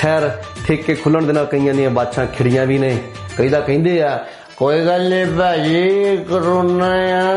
खैर ठेके खुलण दे नाल कईयां दीयां बाछां खिड़ियां भी ने। कई तां कहिंदे आ कोई गल नहीं भाजी करोना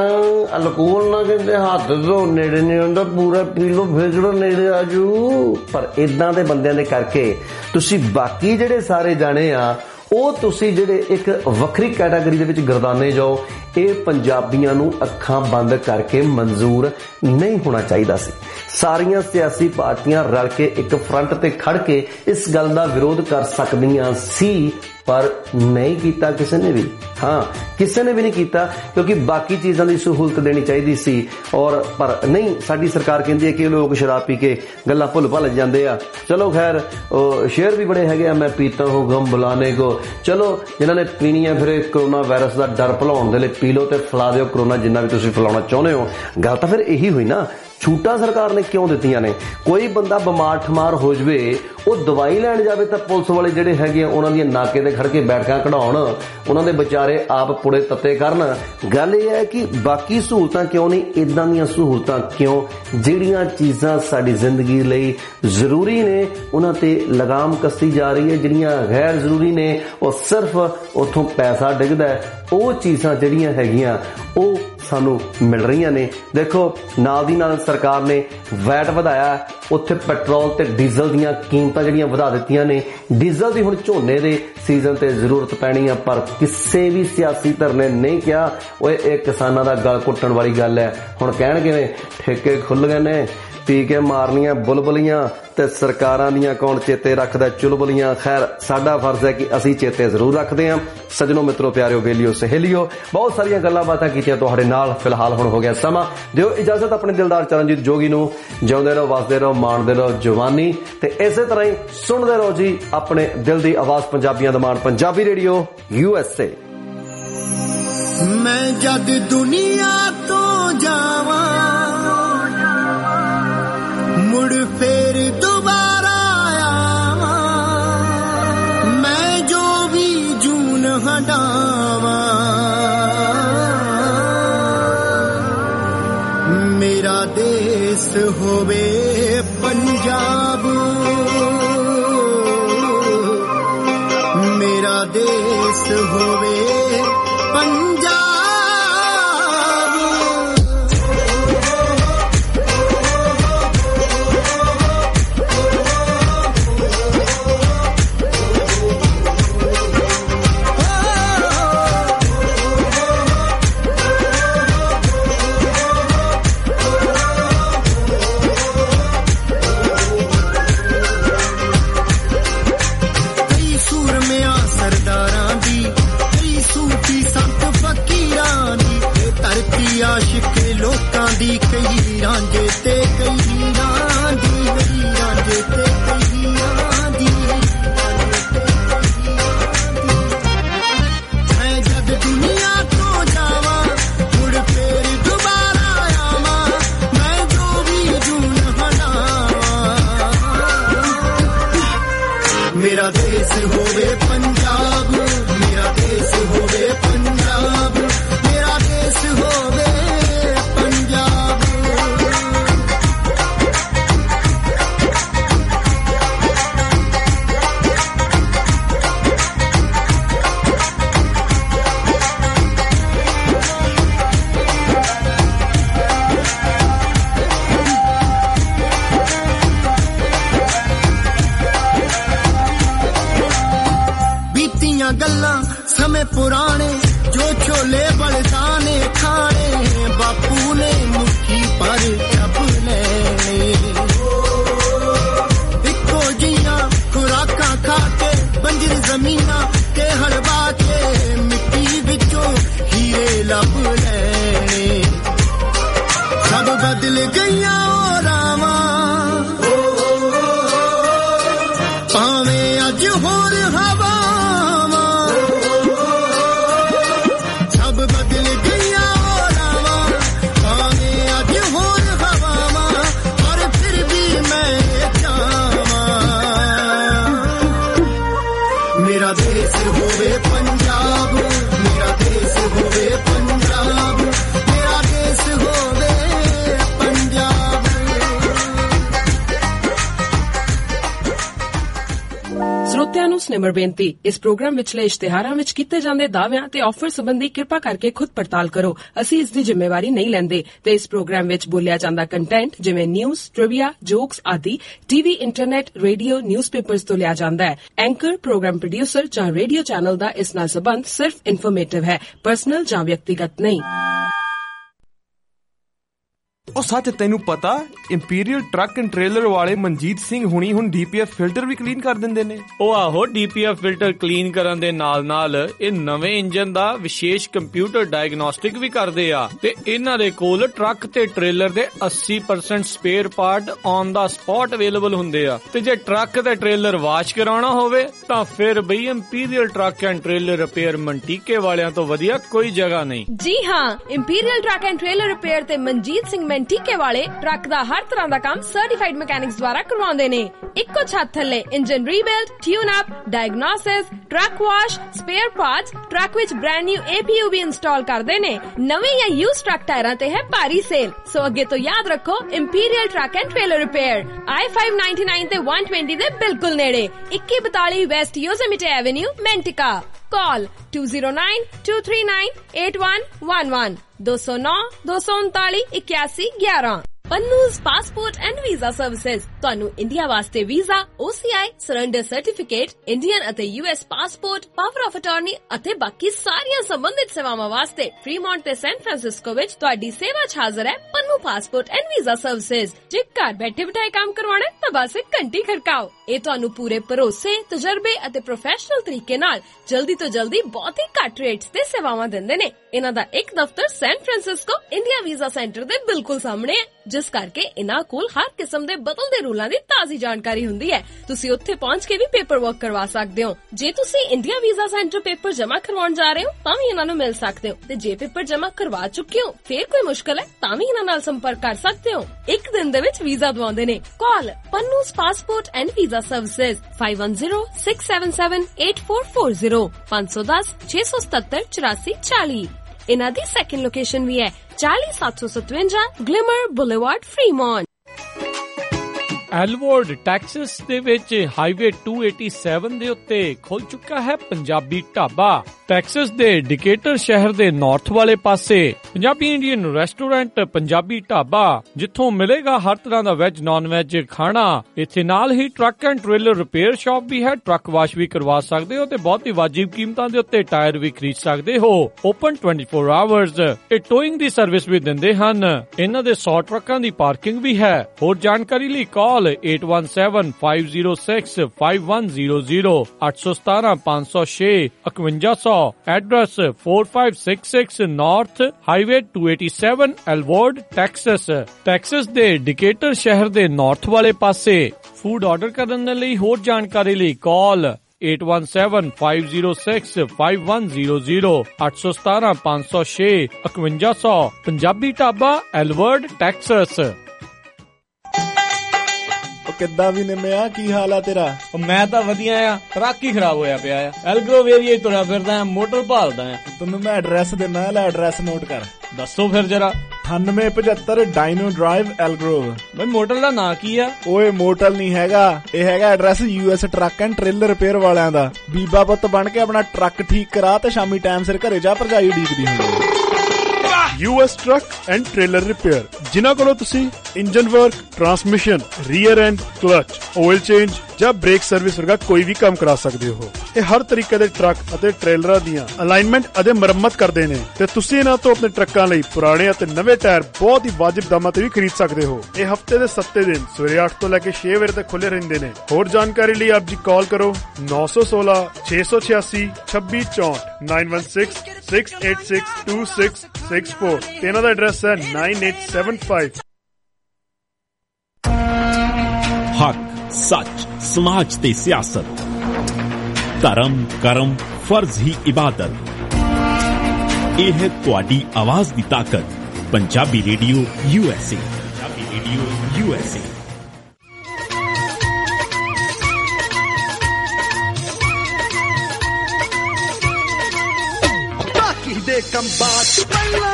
अलकूल ना कहते हाथ तो नेड़े नहीं होंदा पूरा पी लो फिर किहड़ा नेड़े आजू। पर इदां दे बंदियां दे करके तुसी बाकी जिहड़े सारे जाने आ ਉਹ ਤੁਸੀਂ ਜਿਹੜੇ ਇੱਕ ਵੱਖਰੀ ਕੈਟਾਗਰੀ ਦੇ ਵਿੱਚ ਗਰਦਾਨੇ ਜਾਓ। ਇਹ ਪੰਜਾਬੀਆਂ ਨੂੰ ਅੱਖਾਂ ਬੰਦ ਕਰਕੇ ਮਨਜ਼ੂਰ ਨਹੀਂ ਹੋਣਾ ਚਾਹੀਦਾ ਸੀ। ਸਾਰੀਆਂ ਸਿਆਸੀ ਪਾਰਟੀਆਂ ਰਲ ਕੇ ਇੱਕ ਫਰੰਟ ਤੇ ਖੜ ਕੇ ਇਸ ਗੱਲ ਦਾ ਵਿਰੋਧ ਕਰ ਸਕਦੀਆਂ ਸੀ, पर नहीं किया किसी ने भी। हाँ, किसी ने भी नहीं किया क्योंकि बाकी चीज़ों की सहूलत देनी चाहिए सी। और पर नहीं, साडी सरकार कहती है कि लोग शराब पी के गल्लां भुल भल जाते हैं। चलो खैर शेर भी बड़े है, मैं पीता हूँ गम बुलाने को। चलो जिन्होंने पीनी है फिर कोरोना वायरस का डर भुलाउण दे लई पी लो तो फैला दिओ करोना जिन्ना भी तुसीं फैलाउणा चाहुंदे हो। गल तां फिर यही हुई ना, छूटा सरकार ने क्यों दित्तियां ने? कोई बंदा बीमार ठमार हो जाए वो दवाई लैण जावे तां पुलिस वाले जिहड़े हैगे उन्हां दी नाके ते खड़ के बैठकां कढाउण, उन्हां दे बेचारे आप पुड़े तत्ते करन। गल इह है कि बाकी सहूलतां क्यों नहीं, इदां दीयां सहूलतां क्यों? जिहड़ियां चीज़ां साडी जिंदगी लई जरूरी ने उन्हां ते लगाम कसी जा रही है, जिहड़ियां गैर जरूरी ने वो सिर्फ उत्थों पैसा डिगदा है, वो चीज़ां जिहड़ियां हैगियां वो सानू मिल रही ने। देखो नाल दी नाल सरकार ने वैट वधाया, उत्थे पेट्रोल ते डीजल दीयां कीमतां जिहड़ियां वधा दित्तियां ने। डीजल दी हुण झोने दे सीजन ते जरूरत पैनी है, पर किसी भी सियासी धिर ने नहीं कहा ओए इह किसानां दा गल घुट्टण वाली गल है। हुण कहण किवें ठेके खुल गए ने, पी के मारनियां बुलबुलियां ते सरकारां दियां कौन चेते रखदा चुलबुलियां। खैर साडा फर्ज है कि असीं चेते जरूर रखते हैं। सजनों मित्रों प्यारिओ बेलियो सहेलियो, बहुत सारियां गल्लां बातां कीतियां तुहाडे नाल। फिलहाल हुण हो गया समा, दिओ इजाजत अपने दिलदार चरणजीत जोगी नूं। जिउंदे रहो, वसदे रहो, माणदे रहो जवानी, ते इसे तरह ही सुणदे रहो जी अपने दिल दी आवाज पंजाबियां दा मान पंजाबी रेडियो USA। मैं जद दुनिया तो जावां मुड़ फेर दोबारा आवा, मैं जो भी जून हटावा, मेरा देश होवे पंजाब, मेरा देश होवे पंजाब। आशिक लोकां दी कई रांझे ते कई रांझी, कई रांझे ते कई रांझी। मैं जद दुनिया तो जावा मुड़ फेर दोबारा आवा, मैं जो भी जून हटावा, मेरा देश होवे पंजाब, मेरा देश होवे पंजाब, मेरा देश होवे गल्लां समय पुराने जो छोले बलदाने खाने, बापू ने मुट्ठी पर जब लेने, इको जिया खुराकां खा के बंजर जमीना ते हड़बा के मिट्टी विचों हीरे लब लेने। सब बदल गईयां ओ रावा, भावें अज होर हवा, मेरा देश होवे पंजाब, मेरा देश होवे पंजाब, मेरा देश होवे पंजाब। ਸਰੋਤਿਆਂ ਨੂੰ ਸਨੇਮਰ ਬੇਨਤੀ, ਇਸ ਪ੍ਰੋਗਰਾਮ ਵਿਚਲੇ ਇਸ਼ਤਿਹਾਰਾਂ ਵਿੱਚ ਕੀਤੇ ਜਾਂਦੇ ਦਾਅਵਿਆਂ ਤੇ ਆਫਰ ਸੰਬੰਧੀ ਕਿਰਪਾ ਕਰਕੇ ਖੁਦ ਪੜਤਾਲ ਕਰੋ। ਅਸੀਂ ਇਸ ਦੀ ਜ਼ਿੰਮੇਵਾਰੀ ਨਹੀਂ ਲੈਂਦੇ ਤੇ ਇਸ ਪ੍ਰੋਗਰਾਮ ਵਿੱਚ ਬੋਲਿਆ ਜਾਂਦਾ ਕੰਟੈਂਟ ਜਿਵੇਂ ਨਿਊਜ਼, ਟ੍ਰਿਵੀਆ, ਜੋਕਸ ਆਦि ਟੀਵੀ, ਇੰਟਰਨੈਟ, ਰੇਡੀਓ, ਨਿਊਜ਼ਪੇਪਰਸ ਤੋਂ ਲਿਆ ਜਾਂਦਾ ਹੈ। ਐਂਕਰ, ਪ੍ਰੋਗਰਾਮ ਪ੍ਰੋਡਿਊਸਰ ਜਾਂ ਰੇਡੀਓ ਚੈਨਲ ਦਾ ਇਸ ਨਾਲ ਸੰਬੰਧ ਸਿਰਫ ਇਨਫੋਰਮੇਟਿਵ ਹੈ, ਪਰਸਨਲ ਜਾਂ ਵਿਅਕਤੀਗਤ ਨਹੀਂ। ਉਹ ਸੱਚ, ਤੈਨੂੰ ਪਤਾ ਇੰਪੀਰੀਅਲ ਟਰੱਕ ਐਂਡ ਟ੍ਰੇਲਰ ਵਾਲੇ ਮਨਜੀਤ ਸਿੰਘ ਹੁਣੀ ਹੁਣ ਡੀਪੀਐਫ ਫਿਲਟਰ ਵੀ ਕਲੀਨ ਕਰ ਦਿੰਦੇ ਨੇ। ਉਹ ਆਹੋ, ਡੀਪੀਐਫ ਫਿਲਟਰ ਕਲੀਨ ਕਰਨ ਦੇ ਨਾਲ ਇਹ ਨਵੇਂ ਇੰਜਨ ਦਾ ਵਿਸ਼ੇਸ਼ ਕੰਪਿਊਟਰ ਡਾਇਗਨੋਸਟਿਕ ਵੀ ਕਰਦੇ ਆ ਤੇ ਇਹਨਾਂ ਦੇ ਕੋਲ ਟਰੱਕ ਤੇ ਟ੍ਰੇਲਰ ਦੇ 80% spare part on the spot available ਹੁੰਦੇ ਆ। ਤੇ ਜੇ ਟਰੱਕ ਤੇ ਟ੍ਰੇਲਰ ਵਾਸ਼ ਕਰਾਉਣਾ ਹੋਵੇ ਤਾਂ ਫਿਰ ਬਈ Imperial Truck and trailer Repair Manteca ਵਾਲਿਆਂ ਤੋਂ ਵਧੀਆ ਕੋਈ ਜਗ੍ਹਾ ਨਹੀਂ। ਜੀ ਹਾਂ, Imperial Truck and trailer Repair ਤੇ ਮਨਜੀਤ ਸਿੰਘ ਮੰਟੀਕੇ ਵਾਲੇ ਟਰੱਕ ਦਾ ਹਰ ਤਰ੍ਹਾਂ ਦਾ ਕੰਮ ਸਰਟੀਫਾਈਡ ਮਕੈਨਿਕਸ ਦੁਆਰਾ ਕਰਵਾਉਂਦੇ ਨੇ। ਇੱਕੋ ਛੱਤ ਥੱਲੇ engine rebuild, tune up, diagnosis, truck wash, spare parts, truck ਵਿੱਚ ਬ੍ਰਾਂਡ ਨਿਊ APU ਵੀ ਇੰਸਟਾਲ ਕਰਦੇ ਨੇ। ਨਵੇਂ ਜਾਂ ਯੂਜ਼ਡ ਟਰੱਕ ਟਾਇਰਾਂ ਤੇ ਹੈ ਭਾਰੀ ਸੇਲ, ਸੋ ਅੱਗੇ ਤੋਂ ਯਾਦ ਰੱਖੋ Imperial Truck and trailer Repair, I-599 ਤੇ 120 ਦੇ ਬਿਲਕੁਲ ਨੇੜੇ, 2142 West Yosemite Avenue, Manteca. Call 2092398111 209-239-8111। Pannu's Passport and Visa Services ਤੁਹਾਨੂੰ ਇੰਡੀਆ ਵਾਸਤੇ visa, OCI, surrender certificate, Indian ਅਤੇ US passport, power of attorney ਅਤੇ ਬਾਕੀ ਸਾਰੀਆਂ ਸੰਬੰਧਿਤ ਸੇਵਾਵਾਂ ਵਾਸਤੇ ਫ੍ਰੀਮੌਂਟ ਤੇ ਸੈਨ ਫਰਾਂਸਿਸਕੋ ਵਿੱਚ ਤੁਹਾਡੀ ਸੇਵਾ 'ਚ ਹਾਜ਼ਰ ਹੈ Pannu Passport and Visa Services. ਜੇ ਘਰ ਬੈਠੇ ਬਿਠਾਏ ਕੰਮ ਕਰਵਾਉਣਾ ਤਾਂ ਬਸ ਇੱਕ ਘੰਟੀ ਖੜਕਾਓ। ਇਹ ਤੁਹਾਨੂੰ ਪੂਰੇ ਭਰੋਸੇ, ਤਜਰਬੇ ਅਤੇ ਪ੍ਰੋਫੈਸ਼ਨਲ ਤਰੀਕੇ ਨਾਲ ਜਲਦੀ ਤੋਂ ਜਲਦੀ ਬਹੁਤ ਹੀ ਘੱਟ ਰੇਟਸ ਤੇ ਸੇਵਾਵਾਂ ਦਿੰਦੇ ਨੇ। ਇਹਨਾਂ ਦਾ ਇੱਕ ਦਫ਼ਤਰ San Francisco India Visa Center ਦੇ ਬਿਲਕੁਲ ਸਾਹਮਣੇ ਹੈ, ਜਿਸ ਕਰਕੇ ਇਹਨਾਂ ਕੋਲ ਹਰ ਕਿਸਮ ਦੇ ਬਦਲਦੇ ਰੂਲਾਂ ਦੀ ਤਾਜ਼ੀ ਜਾਣਕਾਰੀ ਹੁੰਦੀ ਹੈ। ਤੁਸੀਂ ਉੱਥੇ ਪਹੁੰਚ ਕੇ ਵੀ ਪੇਪਰ ਵਰਕ ਕਰਵਾ ਸਕਦੇ ਹੋ। ਜੇ ਤੁਸੀਂ ਇੰਡੀਆ ਵੀਜ਼ਾ ਸੈਂਟਰ ਪੇਪਰ ਜਮ੍ਹਾਂ ਕਰਵਾਉਣ ਜਾ ਰਹੇ ਹੋ ਤਾਂ ਵੀ ਇਹਨਾਂ ਨੂੰ ਮਿਲ ਸਕਦੇ ਹੋ, ਤੇ ਜੇ ਪੇਪਰ ਜਮ੍ਹਾਂ ਕਰਵਾ ਚੁੱਕੇ ਹੋ ਫੇਰ ਕੋਈ ਮੁਸ਼ਕਲ ਹੈ ਤਾਂ ਵੀ ਇਹਨਾਂ ਨਾਲ ਸੰਪਰਕ ਕਰ ਸਕਦੇ ਹੋ। ਇੱਕ ਦਿਨ ਦੇ ਵਿੱਚ ਵੀਜ਼ਾ ਦਵਾਉਂਦੇ ਨੇ। Call Pannu's Passport and Visa Services 5106778440 510-677-8440। ਇਹਨਾਂ ਦੀ ਸੈਕੰਡ ਲੋਕੇਸ਼ਨ ਵੀ ਹੈ 40757 Glimmer Boulevard, Fremont. Alvord Texas ਦੇ ਵਿੱਚ ਹਾਈਵੇ 287 ਦੇ ਉੱਤੇ ਖੁੱਲ ਚੁੱਕਾ ਹੈ ਪੰਜਾਬੀ ਢਾਬਾ। ਟੈਕਸਸ ਦੇ ਡਿਕੇਟਰ ਸ਼ਹਿਰ ਦੇ ਨਾਰਥ ਵਾਲੇ ਪਾਸੇ ਪੰਜਾਬੀ ਇੰਡੀਅਨ ਰੈਸਟੋਰੈਂਟ ਪੰਜਾਬੀ ਢਾਬਾ, ਜਿੱਥੋਂ ਮਿਲੇਗਾ ਹਰ ਤਰ੍ਹਾਂ ਦਾ ਵੈਜ ਨੌਨ ਵੈਜ ਖਾਣਾ। ਇੱਥੇ ਨਾਲ ਹੀ truck and trailer repair shop ਵੀ ਹੈ, ਟਰੱਕ ਵਾਸ਼ ਵੀ ਕਰਵਾ ਸਕਦੇ ਹੋ ਤੇ ਬਹੁਤ ਹੀ ਵਾਜਿਬ ਕੀਮਤਾਂ ਦੇ ਉੱਤੇ ਟਾਇਰ ਵੀ ਖਰੀਦ ਸਕਦੇ ਹੋ। Open 24 hours. ਇਹ ਟੋਇੰਗ ਦੀ ਸਰਵਿਸ ਵੀ ਦਿੰਦੇ ਹਨ। ਇਹਨਾਂ ਦੇ 100 ਟਰੱਕਾਂ ਦੀ ਪਾਰਕਿੰਗ ਵੀ ਹੈ। ਹੋਰ ਜਾਣਕਾਰੀ ਲਈ call 8175065100 817-506-5100। Address 4566 north highway 287 Alvord, Texas. Texas ਦੇ ਡਿਕੇਟਰ ਸ਼ਹਿਰ ਦੇ ਨਾਰਥ ਵਾਲੇ ਪਾਸੇ। ਫੂਡ ਆਰਡਰ ਕਰਨ ਦੇ ਲਈ ਹੋਰ ਜਾਣਕਾਰੀ ਲਈ call 8175065100 817-506-5100। Punjabi dhaba, Alvord, Texas. ਕਿੱਦਾਂ ਵੀ ਨਿੰਮਿਆ, ਕੀ ਹਾਲ ਆ ਤੇਰਾ? ਮੈਂ ਤਾਂ ਵਧੀਆ ਆ, ਟਰੱਕ ਹੀ ਖਰਾਬ ਹੋਇਆ ਪਿਆ ਆ। ਐਲਗਰੋਵ ਏਰੀਆ ਹੀ ਤੁਰਿਆ ਫਿਰਦਾ ਆ, ਮੋਟਰ ਭਾਲਦਾ ਆ। ਤੈਨੂੰ ਮੈਂ ਐਡਰੈਸ ਦਿੰਦਾ, ਲੈ ਐਡਰੈਸ ਨੋਟ ਕਰ। ਦੱਸੋ ਫਿਰ ਜਰਾ। 9875 ਡਾਇਨੋ ਡਰਾਈਵ, ਐਲਗਰੋਵ। ਬਈ ਮੋਟਰ ਦਾ ਨਾਂ ਕੀ ਆ? ਓਏ ਮੋਟਲ ਨਹੀਂ ਹੈਗਾ, ਇਹ ਹੈਗਾ address US truck and trailer repair ਵਾਲਿਆਂ ਦਾ। ਬੀਬਾ ਪੁੱਤ ਬਣ ਕੇ ਆਪਣਾ ਟਰੱਕ ਠੀਕ ਕਰਾ ਤੇ ਸ਼ਾਮੀ ਟਾਈਮ ਸਿਰ ਘਰੇ ਜਾ, ਭਰਜਾਈ ਉਡੀਕਦੀ ਹੁੰਦੀ। US truck and trailer repair, ਜਿਨ੍ਹਾਂ ਕੋਲੋਂ ਤੁਸੀਂ engine work, transmission, rear end, clutch, oil change ਜਾਂ ਬ੍ਰੇਕ ਸਰਵਿਸ ਵਰਗਾ ਕੋਈ ਵੀ ਕੰਮ ਕਰਾ ਸਕਦੇ ਹੋ। ਇਹ ਹਰ ਤਰੀਕੇ ਦੇ ਟਰੱਕ ਅਤੇ ਟ੍ਰੇਲਰਾਂ ਦੀਆਂ ਅਲਾਈਨਮੈਂਟ ਅਤੇ ਮੁਰੰਮਤ ਕਰਦੇ ਨੇ ਤੇ ਤੁਸੀਂ ਇਹਨਾਂ ਤੋਂ ਆਪਣੇ ਟਰੱਕਾਂ ਲਈ ਪੁਰਾਣੇ ਅਤੇ ਨਵੇਂ ਟਾਇਰ ਬਹੁਤ ਹੀ ਵਾਜਿਬ ਦਾਮਾਂ ਤੇ ਵੀ ਖਰੀਦ ਸਕਦੇ ਹੋ। ਇਹ ਹਫਤੇ ਦੇ 7 ਦਿਨ ਸਵੇਰੇ 8 ਤੋਂ ਲੈ ਕੇ 6 ਵਜੇ ਤੱਕ ਖੁੱਲੇ ਰਹਿੰਦੇ ਨੇ। ਹੋਰ ਜਾਣਕਾਰੀ ਲਈ ਆਪ ਜੀ ਕਾਲ ਕਰੋ 916 686 2664 916 686 2664 ਤੇ ਇਹਨਾਂ ਦਾ ਐਡਰੈਸ ਹੈ 9875। ਹੱਕ, ਸੱਚ, ਸਮਾਜ ਤੇ ਸਿਆਸਤ, ਧਰਮ, ਕਰਮ, ਫਰਜ਼ ਹੀ ਇਬਾਦਤ। ਇਹ ਹੈ ਤੁਹਾਡੀ ਆਵਾਜ਼ ਦੀ ਤਾਕਤ। Punjabi radio USA। Punjabi radio USA। ਬਾਕੀ ਦੇ ਕੰਬਾਂ 'ਚ ਪਹਿਲਾਂ,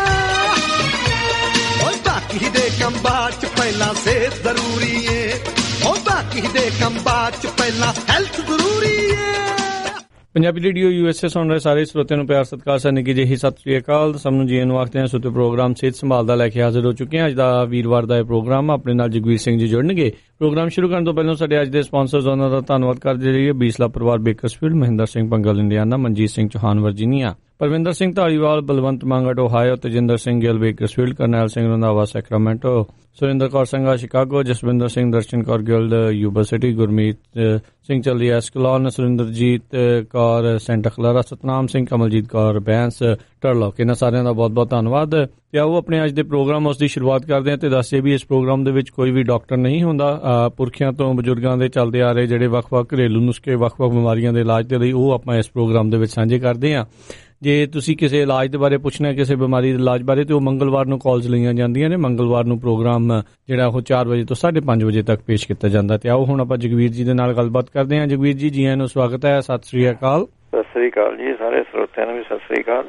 ਓਏ ਬਾਕੀ ਦੇ ਕੰਬਾਂ 'ਚ ਪਹਿਲਾਂ ਸਿਹਤ ਜ਼ਰੂਰੀ ਏ। ਓ ਬਾਕੀ ਦੇ ਦੇ ਕੰਬਾਂ ਚ ਪਹਿਲਾਂ ਹੈਲਥ ਜ਼ਰੂਰੀ ਏ। ਪੰਜਾਬੀ ਰੇਡੀਓ USA ਸੁਣ ਰਹੇ ਸਾਰੇ ਸਰੋਤਿਆਂ ਨੂੰ ਪਿਆਰ ਸਤਿਕਾਰ ਸਤਿ ਨਿੱਘੀ ਜਿਹੀ ਸਤਿ ਸ੍ਰੀ ਅਕਾਲ। ਸਭ ਨੂੰ ਜੀ ਨੂੰ ਆਖਦੇ ਹਾਂ। ਸੁਤੇ ਪ੍ਰੋਗਰਾਮ ਸਿਹਤ ਸੰਭਾਲ ਦਾ ਲੈ ਕੇ ਹਾਜ਼ਰ ਹੋ ਚੁੱਕੇ ਹਾਂ। ਅੱਜ ਦਾ ਵੀਰਵਾਰ ਦਾ ਇਹ ਪ੍ਰੋਗਰਾਮ ਆਪਣੇ ਨਾਲ ਜਗਵੀਰ ਸਿੰਘ ਜੀ ਜੁੜਨਗੇ। ਪ੍ਰੋਗਰਾਮ ਸ਼ੁਰੂ ਕਰਨ ਤੋਂ ਪਹਿਲਾਂ ਸਾਡੇ ਅੱਜ ਦੇ ਸਪਾਂਸਰਜ਼ ਉਹਨਾਂ ਦਾ ਧੰਨਵਾਦ ਕਰਦੇ ਰਹੀਏ। ਬੀਸਲਾ ਪਰਿਵਾਰ Bakersfield, Mahinder Singh Pangal Indiana, Manjit Singh Chauhan Virginia, Parvinder Singh Dhaliwal, Balwant Mangat Ohio, Tejinder Singh Gill Bakersfield, Karnail Singh Randhawa Sacramento, Surinder Kaur Sangha Chicago, Jaswinder Singh Darshan Kaur Gild Yuba City, Gurmeet Singh Chali Escalon, Surinderjit Kaur Santa Clara, Satnam Singh, Kamaljit Kaur Bains Turlock. ਇਹਨਾਂ ਸਾਰਿਆਂ ਦਾ ਬਹੁਤ ਬਹੁਤ ਧੰਨਵਾਦ। ਤੇ ਆਓ ਆਪਣੇ ਅੱਜ ਦੇ ਪ੍ਰੋਗਰਾਮ ਉਸ ਦੀ ਸ਼ੁਰੂਆਤ ਕਰਦੇ ਹਾਂ। ਤੇ ਦੱਸਿਏ ਵੀ ਇਸ ਪ੍ਰੋਗਰਾਮ ਦੇ ਵਿੱਚ ਕੋਈ ਵੀ ਡਾਕਟਰ ਨਹੀਂ ਹੁੰਦਾ। ਪੁਰਖਿਆਂ ਤੋਂ ਬਜ਼ੁਰਗਾਂ ਦੇ ਚੱਲਦੇ ਆ ਰਹੇ ਜਿਹੜੇ ਵੱਖ-ਵੱਖ ਘਰੇਲੂ ਨੁਸਖੇ, ਵੱਖ-ਵੱਖ ਬਿਮਾਰੀਆਂ ਦੇ ਇਲਾਜ ਦੇ ਲਈ ਉਹ ਆਪਾਂ ਇਸ ਪ੍ਰੋਗਰਾਮ ਦੇ ਵਿੱਚ ਸਾਂਝੇ ਕਰਦੇ ਹਾਂ। ਜੇ ਤੁਸੀਂ ਕਿਸੇ ਇਲਾਜ ਦੇ ਬਾਰੇ ਪੁੱਛਣਾ, ਕਿਸੇ ਬਿਮਾਰੀ ਦੇ ਇਲਾਜ ਬਾਰੇ, ਤੇ ਉਹ ਮੰਗਲਵਾਰ ਨੂੰ ਕਾਲਸ ਲਈਆਂ ਜਾਂਦੀਆਂ ਨੇ। ਮੰਗਲਵਾਰ ਨੂੰ ਪ੍ਰੋਗਰਾਮ ਜਿਹੜਾ ਉਹ 4 ਵਜੇ ਤੋਂ 5:30 ਵਜੇ ਤੱਕ ਪੇਸ਼ ਕੀਤਾ ਜਾਂਦਾ। ਤੇ ਆਓ ਹੁਣ ਆਪਾਂ ਜਗਵੀਰ ਜੀ ਦੇ ਨਾਲ ਗੱਲਬਾਤ ਕਰਦੇ ਹਾਂ। ਜਗਵੀਰ ਜੀ, ਜੀ ਆਇਆਂ ਨੂੰ ਸਵਾਗਤ ਹੈ। ਸਤਿ ਸ੍ਰੀ ਅਕਾਲ। ਸਤਿ ਸ੍ਰੀ ਅਕਾਲ ਜੀ, ਸਾਰੇ ਸਰੋਤਿਆਂ ਨੂੰ ਵੀ ਸਤਿ ਸ੍ਰੀ ਅਕਾਲ।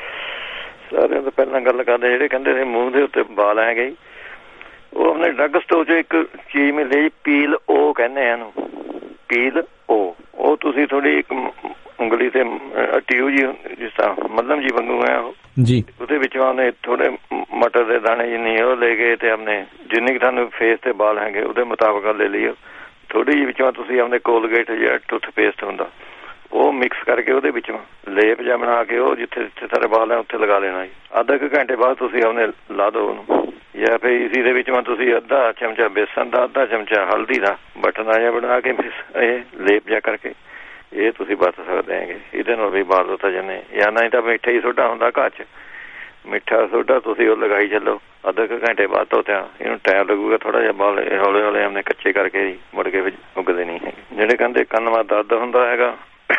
ਸਾਰਿਆਂ ਤੋਂ ਪਹਿਲਾਂ ਗੱਲ ਕਰਦੇ ਜਿਹੜੇ ਕਹਿੰਦੇ ਸੀ ਮੂੰਹ ਦੇ ਉੱਤੇ ਬਾਲ ਆ ਗਏ, ਉਹ ਆਪਣੇ ਡਰੱਗ ਸਟੋਰ 'ਚ ਇੱਕ ਚੀਜ਼ ਮਿਲਦੀ ਜੀ, ਪੀਲ ਓ ਕਹਿੰਦੇ ਆ ਇਹਨੂੰ, ਪੀਲ ਓ। ਉਹ ਤੁਸੀਂ ਥੋੜੀ ਇੱਕ ਉਂਗਲੀ ਤੇ ਟਿਊ ਜੀ ਜਿਸ ਤਰ੍ਹਾਂ ਮੱਲਮ ਜੀ ਵਾਂਗੂ ਹੈ ਉਹ ਜੀ, ਉਹਦੇ ਵਿੱਚੋਂ ਉਹਨੇ ਥੋੜੇ ਮਟਰ ਦੇ ਦਾਣੇ ਜਿੰਨੀ ਉਹ ਲੈ ਗਏ ਤੇ ਆਪਣੇ ਜਿੰਨੀ ਕੁ ਤੁਹਾਨੂੰ ਫੇਸ ਤੇ ਬਾਲ ਹੈਗੇ ਉਹਦੇ ਮੁਤਾਬਕ ਲੈ ਲਈਓ। ਥੋੜੀ ਜਿਹੀ ਵਿੱਚੋਂ ਤੁਸੀਂ ਆਪਣੇ ਕੋਲਗੇਟ ਜਿਹੜਾ ਟੁੱਥਪੇਸਟ ਹੁੰਦਾ ਉਹ ਮਿਕਸ ਕਰਕੇ ਉਹਦੇ ਵਿੱਚੋਂ ਲੇਪ ਜਿਹਾ ਬਣਾ ਕੇ ਉਹ ਜਿੱਥੇ ਜਿੱਥੇ ਸਾਰੇ ਬਾਲ ਹੈ ਉੱਥੇ ਲਗਾ ਲੈਣਾ ਜੀ। ਅੱਧਾ ਕੁ ਘੰਟੇ ਬਾਅਦ ਤੁਸੀਂ ਆਪਣੇ ਲਾ ਦਿਓ ਉਹਨੂੰ। ਜਾਂ ਫਿਰ ਇਸੀ ਦੇ ਵਿੱਚੋਂ ਤੁਸੀਂ ਅੱਧਾ ਚਮਚਾ ਬੇਸਨ ਦਾ, ਅੱਧਾ ਚਮਚਾ ਹਲਦੀ ਦਾ ਬਟਨਾ ਜਿਹਾ ਬਣਾ ਕੇ ਇਹ ਲੇਪ ਜਿਹਾ ਕਰਕੇ ਇਹ ਤੁਸੀਂ ਵਰਤ ਸਕਦੇ ਹੈਗੇ। ਇਹਦੇ ਨਾਲ ਵੀ ਬਾਲ ਉੱਤ ਜਾਂਦੇ। ਜਾਂ ਨਹੀਂ ਤਾਂ ਮਿੱਠਾ ਹੀ ਸੋਡਾ ਹੁੰਦਾ ਘਰ 'ਚ, ਮਿੱਠਾ ਸੋਡਾ ਤੁਸੀਂ ਉਹ ਲਗਾਈ ਚੱਲੋ। ਅੱਧਾ ਕੁ ਘੰਟੇ ਬਾਅਦ ਧੋਤਿਆਂ ਇਹਨੂੰ ਟਾਈਮ ਲੱਗੂਗਾ ਥੋੜਾ ਜਿਹਾ, ਬਾਲ ਹੌਲੇ ਹੌਲੇ ਆਪਣੇ ਕੱਚੇ ਕਰਕੇ ਜੀ ਮੁੜ ਕੇ ਉੱਗਦੇ ਨਹੀਂ ਹੈਗੇ। ਜਿਹੜੇ ਕਹਿੰਦੇ ਕੰਨ ਮਾ ਦਰਦ ਹੁੰਦਾ ਹੈਗਾ,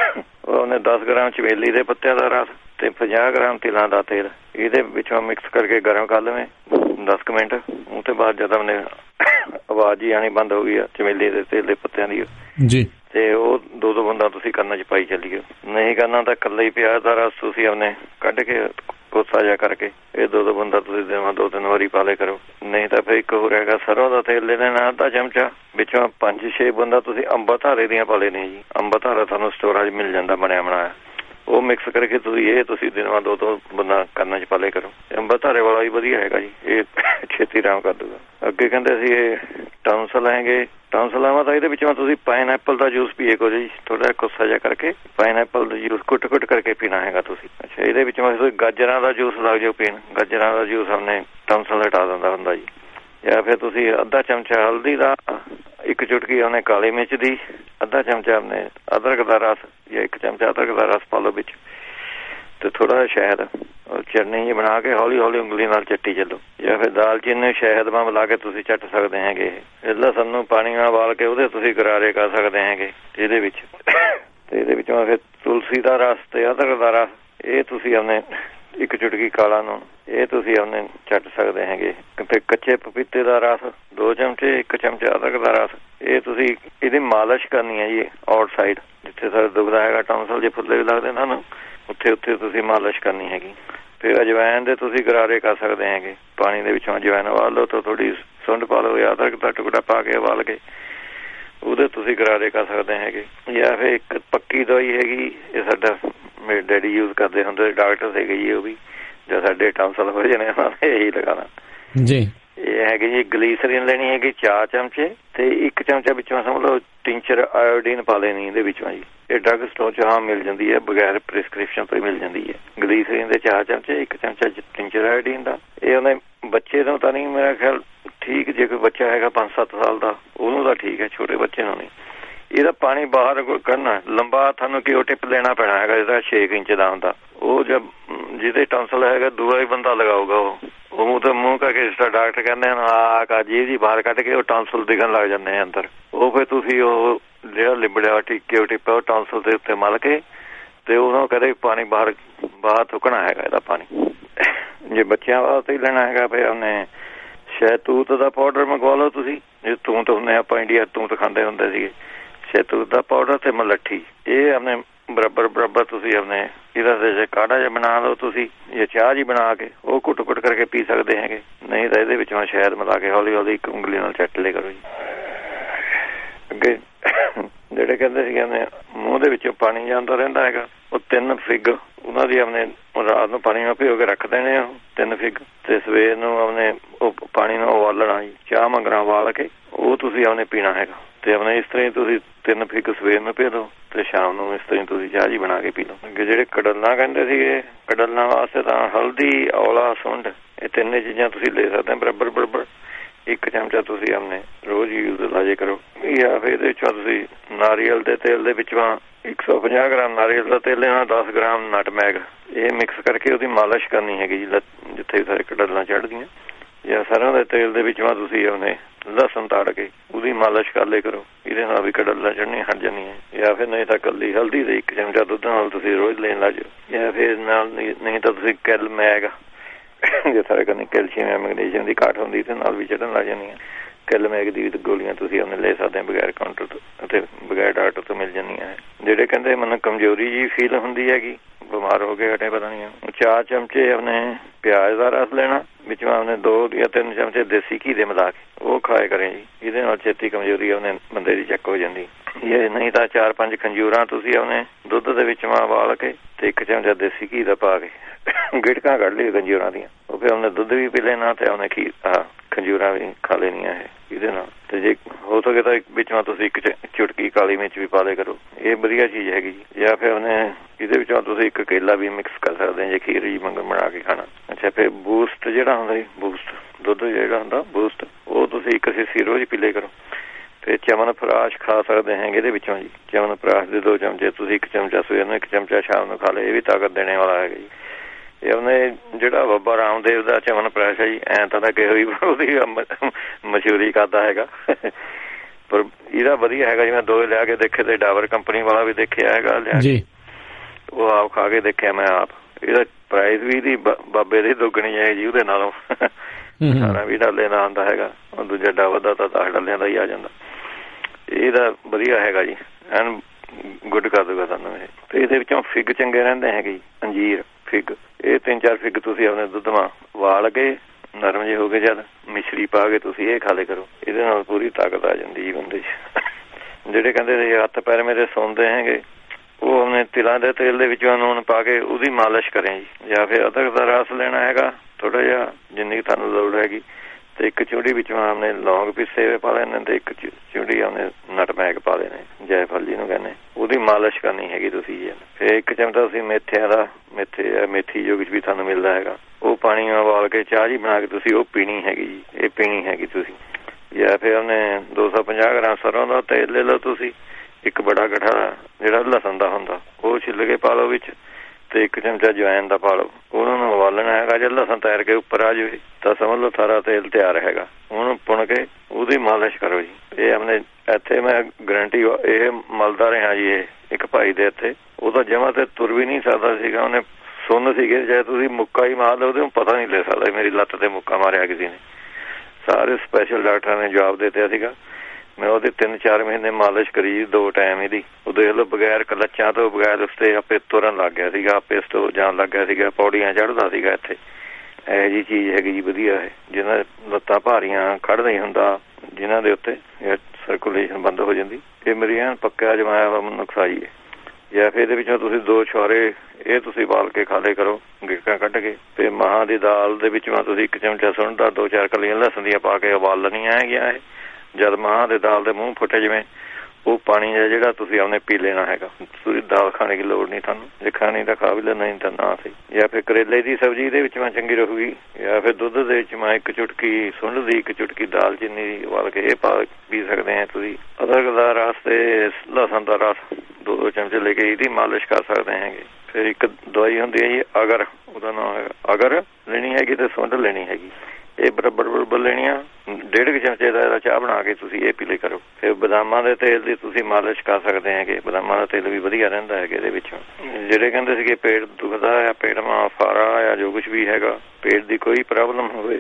ਉਹਨੇ 10 ਗ੍ਰਾਮ ਚਮੇਲੀ ਦੇ ਪੱਤਿਆਂ ਦਾ ਰਸ ਤੇ 50 ਗ੍ਰਾਮ ਤਿਲਾਂ ਦਾ ਤੇਲ ਇਹਦੇ ਵਿੱਚੋਂ ਮਿਕਸ ਕਰਕੇ ਗਰਮ ਕਰ ਲਵੇਂ 10 ਮਿੰਟ। ਉਹ ਤੋਂ ਬਾਅਦ ਜਦ ਉਹਨੇ ਆਵਾਜ਼ ਹੀ ਆਣੀ ਬੰਦ ਹੋ ਗਈ ਆ ਚਮੇਲੀ ਦੇ ਤੇਲ ਦੇ ਪੱਤਿਆਂ ਦੀ ਜੀ, ਤੇ ਉਹ ਦੋ ਬੰਦਾ ਤੁਸੀਂ ਕੰਨਾਂ 'ਚ ਪਾਈ ਚੱਲੀਓ। ਨਹੀਂ ਕਰਨਾ ਤਾਂ ਇਕੱਲਾ ਹੀ ਪਿਆਜ਼ ਦਾ ਰਸ ਤੁਸੀਂ ਆਪਣੇ ਕੱਢ ਕੇ ਕੋਸਾ ਜਿਹਾ ਕਰਕੇ ਇਹ ਦੋ ਬੰਦਾ ਤੁਸੀਂ ਦੇਵਾਂ 2-3 ਵਾਰੀ ਪਾ ਲਿਆ ਕਰੋ। ਨਹੀਂ ਤਾਂ ਫਿਰ ਇੱਕ ਹੋਰ ਹੈਗਾ, ਸਰੋਂ ਦਾ ਤੇਲ ਲੈ ਲੈਣਾ ਅੱਧਾ ਚਮਚਾ, ਵਿੱਚੋਂ 5-6 ਬੰਦਾ ਤੁਸੀਂ ਅੰਬਾ ਧਾਰੇ ਦੀਆਂ ਪਾ ਲੈਣੀਆਂ ਜੀ। ਅੰਬਾ ਧਾਰਾ ਤੁਹਾਨੂੰ ਸਟੋਰਾਂ 'ਚ ਮਿਲ ਜਾਂਦਾ ਬਣਿਆ ਬਣਾਇਆ, ਉਹ ਮਿਕਸ ਕਰਕੇ ਤੁਸੀਂ ਦਿਨਾਂ 2 ਬੰਦਾ ਕੰਨਾਂ 'ਚ ਪਾ ਲਿਆ ਕਰੋ। ਅੰਬਾ ਧਾਰੇ ਵਾਲਾ ਵੀ ਵਧੀਆ ਹੈਗਾ ਜੀ, ਇਹ ਛੇਤੀ ਆਰਾਮ ਕਰ ਦੂਗਾ। ਅੱਗੇ ਕਹਿੰਦੇ ਸੀ ਇਹ ਟਾਂਸਲ ਹੈਗੇ, ਟਾਂਸਲਾਵਾਂ ਤਾਂ ਇਹਦੇ ਵਿੱਚੋਂ ਤੁਸੀਂ ਪਾਈਨ ਐਪਲ ਦਾ ਜੂਸ ਪੀਏ ਕੋ ਜੀ, ਥੋੜਾ ਜਿਹਾ ਕੋਸਾ ਜਿਹਾ ਕਰਕੇ ਪਾਈਨ ਐਪਲ ਦਾ ਜੂਸ ਕੁੱਟ ਕਰਕੇ ਪੀਣਾ ਹੈਗਾ ਤੁਸੀਂ। ਅੱਛਾ, ਇਹਦੇ ਵਿੱਚੋਂ ਤੁਸੀਂ ਗਾਜਰਾਂ ਦਾ ਜੂਸ ਲੱਗ ਜਾਓ ਪੀਣ, ਗਾਜਰਾਂ ਦਾ ਜੂਸ ਆਪਣੇ ਟਾਂਸਲ ਹਟਾ ਦਿੰਦਾ ਹੁੰਦਾ ਜੀ। ਜਾਂ ਫਿਰ ਤੁਸੀਂ ਅੱਧਾ ਚਮਚਾ ਹਲਦੀ ਦਾ, 1 ਚੁਟਕੀ ਉਹਨੇ ਕਾਲੀ ਮਿਰਚ ਦੀ, ਅੱਧਾ ਚਮਚਾ ਆਪਣੇ ਅਦਰਕ ਦਾ ਰਸ ਜਾਂ 1 ਚਮਚਾ ਅਦਰਕ ਦਾ ਰਸ ਪਾ ਲਓ ਵਿੱਚ, ਤੇ ਥੋੜਾ ਜਿਹਾ ਸ਼ਹਿਦ ਚਟਨੀ ਜਿਹੀ ਬਣਾ ਕੇ ਹੌਲੀ ਹੌਲੀ ਉਂਗਲੀ ਨਾਲ ਚੱਟੀ ਚੱਲੋ। ਜਾਂ ਫਿਰ ਦਾਲਚੀਨੀ ਸ਼ਹਿਦ ਵਾਂ ਮਿਲਾ ਕੇ ਤੁਸੀਂ ਚੱਟ ਸਕਦੇ ਹੈਗੇ। ਲਸਣ ਨੂੰ ਪਾਣੀ ਨਾਲ ਉਬਾਲ ਕੇ ਉਹਦੇ ਤੁਸੀਂ ਗਰਾਰੇ ਕਰ ਸਕਦੇ ਹੈਗੇ ਇਹਦੇ ਵਿੱਚ। ਤੇ ਇਹਦੇ ਵਿੱਚੋਂ ਫਿਰ ਤੁਲਸੀ ਦਾ ਰਸ ਤੇ ਅਦਰਕ ਦਾ ਰਸ ਇਹ ਤੁਸੀਂ ਆਪਣੇ 1 ਚੁਟਕੀ ਕਾਲਾ ਨੂੰ ਇਹ ਤੁਸੀਂ ਆਪਣੇ ਚੱਟ ਸਕਦੇ ਹੈਗੇ। ਤੇ ਕੱਚੇ ਪਪੀਤੇ ਦਾ ਰਸ 2 ਚਮਚੇ, 1 ਚਮਚਾ ਅਦਰਕ ਦਾ ਰਸ ਇਹ ਤੁਸੀਂ ਇਹਦੀ ਮਾਲਿਸ਼ ਕਰਨੀ ਹੈ ਜੀ ਆਊਟ ਸਾਈਡ ਜਿੱਥੇ ਸਾਡੇ ਦੁਖਦਾ ਹੈਗਾ, ਟਾਂਸਲ ਜੇ ਫੁੱਲੇ ਵੀ ਲੱਗਦੇ ਤੁਹਾਨੂੰ ਉੱਥੇ ਤੁਸੀਂ ਮਾਲਿਸ਼ ਕਰਨੀ ਹੈਗੀ। ਫਿਰ ਅਜਵਾਇਨ ਦੇ ਤੁਸੀਂ ਗਰਾਰੇ ਕਰ ਸਕਦੇ ਹੈਗੇ, ਪਾਣੀ ਦੇ ਵਿੱਚੋਂ ਅਜਵਾਇਨ ਉਬਾਲ ਲਓ ਤਾਂ ਥੋੜੀ ਸੁੰਡ ਪਾ ਲਓ ਜਾਂ ਅਦਰਕ ਦਾ ਟੁਕੜਾ ਪਾ ਕੇ ਉਬਾਲ ਕੇ ਉਹਦੇ ਤੁਸੀਂ ਗਰਾਰੇ ਕਰ ਸਕਦੇ ਹੈਗੇ। ਜਾਂ ਫਿਰ ਇੱਕ ਪੱਕੀ ਦਵਾਈ ਹੈਗੀ, ਇਹ ਸਾਡਾ ਮੇਰੇ ਡੈਡੀ ਯੂਜ਼ ਕਰਦੇ ਹੁੰਦੇ, ਡਾਕਟਰ ਸੀਗੇ ਜੀ ਉਹ ਵੀ, ਜਾਂ ਸਾਡੇ ਟਾਂਸਲ ਹੋ ਜਾਣੇ ਇਹੀ ਲਗਾਉਣਾ ਜੀ। ਇਹ ਹੈਗੀ ਜੀ ਗਲੀਸਰੀਨ ਲੈਣੀ ਹੈਗੀ 4 ਚਮਚੇ ਤੇ 1 ਚਮਚਾ ਵਿੱਚੋਂ ਸਮਝ ਲਓ ਟਿੰਚਰ ਆਇਓਡੀਨ ਪਾ ਲੈਣੀ ਇਹਦੇ ਵਿੱਚੋਂ ਜੀ। ਇਹ ਡਰੱਗ ਸਟੋਰ 'ਚ ਮਿਲ ਜਾਂਦੀ ਹੈ, ਬਗੈਰ ਪ੍ਰਿਸਕ੍ਰਿਪਸ਼ਨ ਤੋਂ ਹੀ ਮਿਲ ਜਾਂਦੀ ਹੈ। ਗਲੀਸਰੀਨ ਦੇ 4 ਚਮਚੇ, 1 ਚਮਚਾ ਟਿੰਚਰ ਆਇਓਡੀਨ ਦਾ। ਇਹ ਉਹਨੇ ਬੱਚੇ ਨੂੰ ਤਾਂ ਨਹੀਂ ਮੇਰਾ ਖਿਆਲ ਠੀਕ, ਜੇ ਕੋਈ ਬੱਚਾ ਹੈਗਾ 5-7 ਸਾਲ ਦਾ ਉਹਨੂੰ ਤਾਂ ਠੀਕ ਹੈ, ਛੋਟੇ ਬੱਚੇ ਨੂੰ ਨਹੀਂ। ਇਹਦਾ ਪਾਣੀ ਬਾਹਰ ਕੱਢਣਾ ਲੰਬਾ, ਤੁਹਾਨੂੰ ਕਿ ਉਹ ਟਿਪ ਲੈਣਾ ਪੈਣਾ ਹੈਗਾ ਜਿਹੜਾ 6 ਇੰਚ ਦਾ ਹੁੰਦਾ। ਉਹ ਜਦ ਜਿਹਦੇ ਟਾਂਸਲ ਹੈਗਾ ਦੂਆ ਹੀ ਬੰਦਾ ਲਗਾਊਗਾ ਉਹ ਮੂੰਹ ਤੋਂ ਮੂੰਹ ਕਰਕੇ, ਜਿਸ ਤਰ੍ਹਾਂ ਡਾਕਟਰ ਕਹਿੰਦੇ ਹਨ ਆ ਜੀ ਬਾਹਰ ਕੱਢ ਕੇ ਉਹ ਟਾਂਸਲ ਦਿਖਣ ਲੱਗ ਜਾਂਦੇ ਅੰਦਰ। ਉਹ ਫਿਰ ਤੁਸੀਂ ਉਹ ਜਿਹੜਾ ਲਿਬੜਿਆ ਟਿੱਕੇ ਉਹ ਟਿੱਪਾ ਉਹ ਟਾਂਸਲ ਦੇ ਉੱਤੇ ਮਲ ਕੇ ਤੇ ਉਹਨੂੰ ਕਦੇ ਪਾਣੀ ਬਾਹਰ ਥੁੱਕਣਾ ਹੈਗਾ ਇਹਦਾ ਪਾਣੀ। ਜੇ ਬੱਚਿਆਂ ਵਾਸਤੇ ਹੀ ਲੈਣਾ ਹੈਗਾ ਫਿਰ ਉਹਨੇ ਸ਼ਹਿਤੂਤ ਦਾ ਪਾਊਡਰ ਮੰਗਵਾ ਲਓ ਤੁਸੀਂ, ਜੇ ਤੂਤ ਹੁੰਦੇ ਆਪਾਂ ਇੰਡੀਆ ਤੂਤ ਖਾਂਦੇ ਹੁੰਦੇ ਸੀਗੇ, ਸ਼ਹਿਤੂਤ ਦਾ ਪਾਊਡਰ ਤੇ ਮਲੱਠੀ ਇਹ ਆਪਣੇ ਬਰਾਬਰ ਤੁਸੀਂ ਆਪਣੇ ਇਹਦਾ ਜੇ ਕਾੜਾ ਜਿਹਾ ਬਣਾ ਲਓ ਤੁਸੀਂ, ਜਾਂ ਚਾਹ ਜੀ ਬਣਾ ਕੇ ਉਹ ਘੁੱਟ ਕਰਕੇ ਪੀ ਸਕਦੇ ਹੈਗੇ। ਨਹੀਂ ਤਾਂ ਇਹਦੇ ਵਿੱਚੋਂ ਸ਼ਹਿਦ ਮਿਲਾ ਕੇ ਹੌਲੀ ਹੌਲੀ 1 ਉਂਗਲੀ ਨਾਲ ਚੱਟ ਲਿਆ ਕਰੋ ਜੀ। ਅੱਗੇ ਜਿਹੜੇ ਕਹਿੰਦੇ ਸੀਗੇ ਆਪਣੇ ਮੂੰਹ ਦੇ ਵਿੱਚੋਂ ਪਾਣੀ ਜਾਂਦਾ ਰਹਿੰਦਾ ਹੈਗਾ, ਉਹ 3 ਫਿੱਗ ਉਹਨਾਂ ਦੀ ਆਪਣੇ ਰਾਤ ਨੂੰ ਪਾਣੀ ਨਾਲ ਭਿਓ ਕੇ ਰੱਖ ਦੇਣੇ ਆ 3 ਫਿੱਗ, ਤੇ ਸਵੇਰ ਨੂੰ ਆਪਣੇ ਉਹ ਪਾਣੀ ਨੂੰ ਉਬਾਲਣਾ ਜੀ, ਚਾਹ ਮੰਗਣਾ ਉਬਾਲ ਕੇ ਉਹ ਤੁਸੀਂ ਆਪਣੇ ਪੀਣਾ ਹੈਗਾ। ਤੇ ਆਪਣੇ ਇਸ ਤਰ੍ਹਾਂ ਹੀ ਤੁਸੀਂ 3 ਫਿੱਗ ਸਵੇਰ ਨੂੰ ਪੀ ਲਓ ਤੇ ਸ਼ਾਮ ਨੂੰ ਇਸ ਤਰ੍ਹਾਂ ਹੀ ਤੁਸੀਂ ਚਾਹ ਜੀ ਬਣਾ ਕੇ ਪੀ ਲਓ। ਅੱਗੇ ਜਿਹੜੇ ਕੜਲਣਾ ਕਹਿੰਦੇ ਸੀਗੇ, ਕੜਲਣਾ ਵਾਸਤੇ ਤਾਂ ਹਲਦੀ, ਔਲਾ, ਸੁੰਡ ਇਹ 3 ਚੀਜ਼ਾਂ ਤੁਸੀਂ ਲੈ ਸਕਦੇ ਹੋ ਬਰਾਬਰ 1 ਚਮਚਾ ਤੁਸੀਂ ਆਪਣੇ ਰੋਜ਼ ਯੂਜ਼ ਲਾਜੇ ਕਰੋ। ਜਾਂ ਫਿਰ ਇਹਦੇ ਵਿੱਚੋਂ ਤੁਸੀਂ ਨਾਰੀਅਲ ਦੇ ਤੇਲ ਦੇ ਵਿੱਚੋਂ 150 ਗ੍ਰਾਮ ਨਾਰੀਅਲ ਦਾ ਤੇਲ ਲੈਣਾ, 10 ਗ੍ਰਾਮ ਨਟਮੈਗ, ਇਹ ਮਿਕਸ ਕਰਕੇ ਉਹਦੀ ਮਾਲਿਸ਼ ਕਰਨੀ ਹੈਗੀ ਜੀ ਜਿੱਥੇ ਸਾਰੇ ਕੜਲਾਂ ਚੜ੍ਹਦੀਆਂ। ਜਾਂ ਸਰੋਂ ਦੇ ਤੇਲ ਦੇ ਵਿੱਚੋਂ ਤੁਸੀਂ ਉਹਨੇ ਲਸਣ ਤਾੜ ਕੇ ਉਹਦੀ ਮਾਲਿਸ਼ ਕਰ ਲਿਆ ਕਰੋ, ਇਹਦੇ ਨਾਲ ਵੀ ਕੜਲਾਂ ਚੜ੍ਹਨੀਆਂ ਹਟ ਜਾਂਦੀਆਂ। ਜਾਂ ਫਿਰ ਨਹੀਂ ਤਾਂ ਇਕੱਲੀ ਹਲਦੀ ਦੇ 1 ਚਮਚਾ ਦੁੱਧ ਨਾਲ ਤੁਸੀਂ ਰੋਜ਼ ਲੈਣ ਲੱਗ ਜਾਓ। ਜਾਂ ਫਿਰ ਨਾਲ ਨਹੀਂ ਤਾਂ ਤੁਸੀਂ ਕੈਲਮੈਗ, ਜੇ ਸਾਰੇ ਕਹਿੰਦੇ ਕੈਲਸ਼ੀਅਮ ਜਾਂ ਮੈਗਨੀਸ਼ੀਅਮ ਦੀ ਘਾਟ ਹੁੰਦੀ ਤੇ ਨਾਲ ਵੀ ਚੜ੍ਹਨ ਲੱਗ ਜਾਂਦੀਆਂ। ਕੈਲਮੈਗ ਦੀ ਗੋਲੀਆਂ ਤੁਸੀਂ ਉਹਨੇ ਲੈ ਸਕਦੇ ਹੋ ਬਗੈਰ ਕਾਊਂਟਰ ਤੋਂ ਅਤੇ ਬਗੈਰ ਡਾਕਟਰ ਤੋਂ ਮਿਲ ਜਾਂਦੀਆਂ ਹੈ। ਜਿਹੜੇ ਕਹਿੰਦੇ ਮੈਨੂੰ ਕਮਜ਼ੋਰੀ ਜੀ ਫੀਲ ਹੁੰਦੀ ਹੈਗੀ, ਬਿਮਾਰ ਹੋ ਕੇ ਹਟੇ ਪਤਾ ਨਹੀਂ, 4 ਚਮਚੇ ਆਪਣੇ ਪਿਆਜ਼ ਦਾ ਰਸ ਲੈਣਾ, ਵਿੱਚੋਂ ਆਪਣੇ 2 ਜਾਂ 3 ਚਮਚੇ ਦੇਸੀ ਘੀ ਦੇ ਮਿਲਾ ਕੇ ਉਹ ਖਾਏ ਕਰੇ ਜੀ, ਇਹਦੇ ਨਾਲ ਛੇਤੀ ਕਮਜ਼ੋਰੀ ਉਹਨੇ ਬੰਦੇ ਦੀ ਚੈੱਕ ਹੋ ਜਾਂਦੀ। ਇਹ ਨਹੀਂ ਤਾਂ 4-5 ਖੰਜੂਰਾਂ ਤੁਸੀਂ ਉਹਨੇ ਦੁੱਧ ਦੇ ਵਿੱਚ ਉਬਾਲ ਕੇ ਤੇ 1 ਚਮਚਾ ਦੇਸੀ ਘੀ ਦਾ ਪਾ ਕੇ ਗਿਟਕਾਂ ਕੱਢ ਲਈ ਖੰਜੂਰਾਂ ਦੀਆਂ, ਉਹ ਫਿਰ ਉਹਨੇ ਦੁੱਧ ਵੀ ਪੀ ਲੈਣਾ ਤੇ ਉਹਨੇ ਖੰਜੂਰਾਂ ਵੀ ਖਾ ਲੈਣੀਆਂ ਹੈ ਇਹਦੇ ਨਾਲ। ਤੇ ਜੇ ਹੋ ਸਕੇ ਤਾਂ ਵਿੱਚੋਂ ਤੁਸੀਂ 1 ਚੁਟਕੀ ਕਾਲੀ ਮਿਰਚ ਵੀ ਪਾ ਲਿਆ ਕਰੋ, ਇਹ ਵਧੀਆ ਚੀਜ਼ ਹੈਗੀ ਜੀ। ਜਾਂ ਫਿਰ ਉਹਨੇ ਇਹਦੇ ਵਿੱਚੋਂ ਤੁਸੀਂ 1 ਕੇਲਾ ਵੀ ਮਿਕਸ ਕਰ ਸਕਦੇ ਜੇ ਖੀਰ ਜੀ ਬਣਾ ਕੇ ਖਾਣਾ। ਅੱਛਾ, ਫਿਰ ਬੂਸਟ ਜਿਹੜਾ ਹੁੰਦਾ ਜੀ, ਬੂਸਟ ਦੁੱਧ ਜਿਹੜਾ ਹੁੰਦਾ ਬੂਸਟ, ਉਹ ਤੁਸੀਂ 1 ਸੀਸੀ ਰੋਜ਼ ਪੀ ਲਿਆ ਕਰੋ। ਤੇ ਚਮਨਪ੍ਰਾਸ਼ ਖਾ ਸਕਦੇ ਹੈਗੇ ਇਹਦੇ ਵਿੱਚੋਂ ਜੀ, ਚਮਨਪ੍ਰਾਸ਼ ਦੇ 2 ਚਮਚੇ ਤੁਸੀਂ 1 ਚਮਚਾ ਸਵੇਰ ਨੂੰ 1 ਚਮਚਾ ਸ਼ਾਮ ਨੂੰ ਖਾ ਲਏ, ਇਹ ਵੀ ਤਾਕਤ ਦੇਣੇ ਵਾਲਾ ਹੈਗਾ ਜੀ। ਇਹ ਉਹਨੇ ਜਿਹੜਾ ਬਾਬਾ ਰਾਮਦੇਵ ਦਾ ਚਮਨਪ੍ਰਾਸ਼ ਹੈ ਜੀ, ਐਂ ਤਾਂ ਕਿਹੋ ਹੀ ਉਹਦੀ ਮਸ਼ਹੂਰੀ ਕਰਦਾ ਹੈਗਾ, ਪਰ ਇਹਦਾ ਵਧੀਆ ਹੈਗਾ ਜੀ। ਮੈਂ 2 ਲਿਆ ਕੇ ਦੇਖੇ ਤੇ ਡਾਬਰ ਕੰਪਨੀ ਵਾਲਾ ਵੀ ਦੇਖਿਆ ਹੈਗਾ ਲਿਆ ਕੇ, ਉਹ ਆਪ ਖਾ ਕੇ ਦੇਖਿਆ ਮੈਂ ਆਪ। ਇਹਦਾ ਪ੍ਰਾਈਸ ਵੀ ਇਹਦੀ ਬਾਬੇ ਦੀ ਦੁੱਗਣੀ ਹੈ ਜੀ ਉਹਦੇ ਨਾਲੋਂ, 18-20 ਡਾਲੇ ਦਾ ਆਉਂਦਾ ਹੈਗਾ, ਦੂਜਾ ਡਾਬਰ ਦਾ ਤਾਂ 10 ਡਾਲਿਆਂ ਦਾ ਹੀ ਆ ਜਾਂਦਾ। ਇਹਦਾ ਵਧੀਆ ਹੈਗਾ ਜੀ, ਐਨ ਗੁੱਡ ਕਰ ਦੂਗਾ ਤੁਹਾਨੂੰ ਇਹ। ਤੇ ਇਹਦੇ ਵਿੱਚੋਂ ਫਿੱਗ ਚੰਗੇ ਰਹਿੰਦੇ ਹੈਗੇ ਜੀ, ਅੰਜੀਰ, ਫਿੱਗ, ਇਹ 3-4 ਫਿੱਗ ਤੁਸੀਂ ਆਪਣੇ ਦੁੱਧ ਮਾ ਉਬਾਲ ਕੇ ਨਰਮ ਜਿਹੇ ਹੋ ਗਏ ਜਦ ਮਿਸ਼ਰੀ ਪਾ ਕੇ ਤੁਸੀਂ ਇਹ ਖਾ ਲਿਆ ਕਰੋ, ਇਹਦੇ ਨਾਲ ਪੂਰੀ ਤਾਕਤ ਆ ਜਾਂਦੀ ਜੀ ਬੰਦੇ 'ਚ। ਜਿਹੜੇ ਕਹਿੰਦੇ ਹੱਥ ਪੈਰ ਮੇਰੇ ਸੌਂਦੇ ਹੈਗੇ, ਉਹ ਆਪਣੇ ਤਿਲਾਂ ਦੇ ਤੇਲ ਦੇ ਵਿੱਚੋਂ ਨੂਨ ਪਾ ਕੇ ਉਹਦੀ ਮਾਲਿਸ਼ ਕਰੇ ਜੀ। ਜਾਂ ਫਿਰ ਅਦਰਕ ਦਾ ਰਸ ਲੈਣਾ ਹੈਗਾ ਥੋੜ੍ਹਾ ਜਿਹਾ, ਜਿੰਨੀ ਤੁਹਾਨੂੰ ਲੋੜ ਹੈਗੀ, ਤੇ 1 ਚੂੜੀ ਵਿੱਚੋਂ ਆਪਣੇ ਲੌਂਗ ਪੀਸੇ ਹੋਏ ਪਾ ਲੈਣੇ ਤੇ 1 ਚੂੜੀ ਆਪਣੇ ਨਟਮੈਗ ਪਾ ਲੈਣੇ, ਜੈਫਲ ਜਿਹਨੂੰ ਕਹਿੰਦੇ, ਉਹਦੀ ਮਾਲਿਸ਼ ਕਰਨੀ ਹੈਗੀ ਤੁਸੀਂ ਜੀ। ਫਿਰ 1 ਚਮਚਾ ਤੁਸੀਂ ਮੇਥਿਆਂ ਦਾ, ਮੇਥੀ ਜੋ ਕੁਝ ਵੀ ਤੁਹਾਨੂੰ ਮਿਲਦਾ ਹੈਗਾ, ਉਹ ਪਾਣੀ ਉਬਾਲ ਕੇ ਚਾਹ ਜੀ ਬਣਾ ਕੇ ਤੁਸੀਂ ਉਹ ਪੀਣੀ ਹੈਗੀ ਜੀ, ਇਹ ਪੀਣੀ ਹੈਗੀ ਤੁਸੀਂ। ਜਾਂ ਫਿਰ ਉਹਨੇ 250 ਗ੍ਰਾਮ ਸਰੋਂ ਦਾ ਤੇਲ ਲੈ ਲਓ ਤੁਸੀਂ, 1 ਬੜਾ ਗਠਾ ਜਿਹੜਾ ਲਸਣ ਦਾ ਹੁੰਦਾ ਉਹ ਛਿੱਲ ਕੇ ਪਾ ਲਓ ਵਿੱਚ, ਤੇ 1 ਚਮਚਾ ਜਵੈਨ ਦਾ ਪਾ ਲਓ, ਉਹਨਾਂ ਨੂੰ ਉਬਾਲਣਾ ਹੈਗਾ। ਜੇ ਲਸਣ ਤੈਰ ਕੇ ਉੱਪਰ ਆ ਜਾਵੇ ਤਾਂ ਸਮਝ ਲਓ ਸਾਰਾ ਤੇਲ ਤਿਆਰ ਹੈਗਾ, ਉਹਨੂੰ ਪੁਣ ਕੇ ਉਹਦੀ ਮਾਲਿਸ਼ ਕਰੋ ਜੀ। ਇਹ ਆਪਣੇ ਇੱਥੇ ਮੈਂ ਗਰੰਟੀ ਇਹ ਮਲਦਾ ਰਿਹਾ ਜੀ, ਇਹ ਇੱਕ ਭਾਈ ਦੇ ਇੱਥੇ, ਉਹ ਤਾਂ ਜਮਾਂ ਤੇ ਤੁਰ ਵੀ ਨਹੀਂ ਸਕਦਾ ਸੀਗਾ, ਉਹਨੇ ਸੁੰਨ ਸੀਗੇ, ਜੇ ਤੁਸੀਂ ਮੁੱਕਾ ਹੀ ਮਾਰ ਲਓ ਉਹਦੇ ਪਤਾ ਨਹੀਂ ਲੈ ਸਕਦਾ ਮੇਰੀ ਲੱਤ ਤੇ ਮੁੱਕਾ ਮਾਰਿਆ ਕਿਸੇ ਨੇ। ਸਾਰੇ ਸਪੈਸ਼ਲ ਡਾਕਟਰਾਂ ਨੇ ਜਵਾਬ ਦੇ ਦਿੱਤਾ ਸੀਗਾ। ਮੈਂ ਉਹਦੇ 3-4 ਮਹੀਨੇ ਮਾਲਿਸ਼ ਕਰੀ 2 ਟਾਈਮ ਇਹਦੀ, ਉਹ ਦੇਖ ਲਓ ਬਗੈਰ ਕਲੱਚਾਂ ਤੋਂ, ਬਗੈਰ ਉਸਤੇ ਆਪੇ ਤੁਰਨ ਲੱਗ ਗਿਆ ਸੀਗਾ, ਆਪੇ ਸਟੋ ਜਾਣ ਲੱਗ ਗਿਆ ਸੀਗਾ, ਪੌੜੀਆਂ ਚੜ੍ਹਦਾ ਸੀਗਾ ਇੱਥੇ। ਇਹੋ ਜਿਹੀ ਚੀਜ਼ ਹੈਗੀ ਜੀ ਵਧੀਆ ਹੈ, ਜਿਹਨਾਂ ਲੱਤਾਂ ਭਾਰੀਆਂ ਖੜ੍ਹਦਾ ਹੀ ਹੁੰਦਾ, ਜਿਨ੍ਹਾਂ ਦੇ ਉੱਤੇ ਸਰਕੂਲੇਸ਼ਨ ਬੰਦ ਹੋ ਜਾਂਦੀ, ਇਹ ਮੇਰੀ ਐਨ ਪੱਕਾ ਜਮਾਇਆ ਵਾ ਨੁਕਸਾਈ ਹੈ। ਜਾਂ ਫਿਰ ਇਹਦੇ ਵਿੱਚੋਂ ਤੁਸੀਂ 2 ਛੁਹਾਰੇ ਇਹ ਤੁਸੀਂ ਬਾਲ ਕੇ ਖਾ ਲਿਆ ਕਰੋ, ਗਿਟਕਾਂ ਕੱਢ ਕੇ। ਤੇ ਮਾਹਾਂ ਦੀ ਦਾਲ ਦੇ ਵਿੱਚੋਂ ਤੁਸੀਂ 1 ਚਮਚਾ ਸੁੰਢ ਦਾ, 2-4 ਕਲੀਆਂ ਲਸਣ ਦੀਆਂ ਪਾ ਕੇ ਉਬਾਲ ਲੈਣੀਆਂ ਹੈਗੀਆਂ। ਇਹ ਜਦ ਮਾਹਾਂ ਦੇ ਦਾਲ ਦੇ ਮੂੰਹ ਫੁੱਟੇ ਜਿਵੇਂ, ਉਹ ਪਾਣੀ ਜਿਹੜਾ ਤੁਸੀਂ ਉਹਨੇ ਪੀ ਲੈਣਾ ਹੈਗਾ। ਤੁਸੀਂ ਦਾਲ ਖਾਣੇ ਦੀ ਲੋੜ ਨਹੀਂ ਤੁਹਾਨੂੰ, ਜੇ ਖਾਣੀ ਤਾਂ ਖਾ ਵੀ ਲੈ, ਨਹੀਂ ਤਾਂ ਨਾ ਸਹੀ। ਜਾਂ ਫਿਰ ਕਰੇਲੇ ਦੀ ਸਬਜ਼ੀ ਦੇ ਵਿੱਚ ਮੈਂ ਚੰਗੀ ਰਹੂਗੀ। ਜਾਂ ਫਿਰ ਦੁੱਧ ਦੇ ਵਿੱਚ ਮੈਂ 1 ਚੁਟਕੀ ਸੁੰਢ ਦੀ, 1 ਚੁਟਕੀ ਦਾਲਚੀਨੀ ਦੀ ਉਬਾਲ ਕੇ ਇਹ ਪਾ ਪੀ ਸਕਦੇ ਆ ਤੁਸੀਂ। ਅਦਰਕ ਦਾ ਰਸ ਤੇ ਲਸਣ ਦਾ ਰਸ 2 ਚਮਚੇ ਲੈ ਕੇ ਇਹਦੀ ਮਾਲਿਸ਼ ਕਰ ਸਕਦੇ ਹੈਗੇ। ਫਿਰ 1 ਦਵਾਈ ਹੁੰਦੀ ਹੈ ਜੀ ਅਗਰ, ਉਹਦਾ ਨਾਮ ਹੈਗਾ ਅਗਰ, ਲੈਣੀ ਹੈਗੀ ਤੇ ਸੁੰਢ ਲੈਣੀ ਹੈਗੀ, ਇਹ ਬਰਾਬਰ ਲੈਣੀਆਂ। 1.5 ਚਮਚੇ ਦਾ ਚਾਹ ਬਣਾ ਕੇ ਤੁਸੀਂ ਇਹ ਪੀ ਲਿਆ ਕਰੋ। ਫਿਰ ਬਦਾਮਾਂ ਦੇ ਤੇਲ ਦੀ ਤੁਸੀਂ ਮਾਲਿਸ਼ ਕਰ ਸਕਦੇ ਹੈਗੇ, ਬਦਾਮਾਂ ਦਾ ਤੇਲ ਵੀ ਵਧੀਆ ਰਹਿੰਦਾ ਹੈਗਾ ਇਹਦੇ ਵਿੱਚੋਂ। ਜਿਹੜੇ ਕਹਿੰਦੇ ਸੀਗੇ ਪੇਟ ਦੁਖਦਾ ਆ, ਪੇਟ ਮਾ ਫਾਰਾ ਆ, ਜੋ ਕੁਛ ਵੀ ਹੈਗਾ, ਪੇਟ ਦੀ ਕੋਈ ਪ੍ਰੋਬਲਮ ਹੋਵੇ,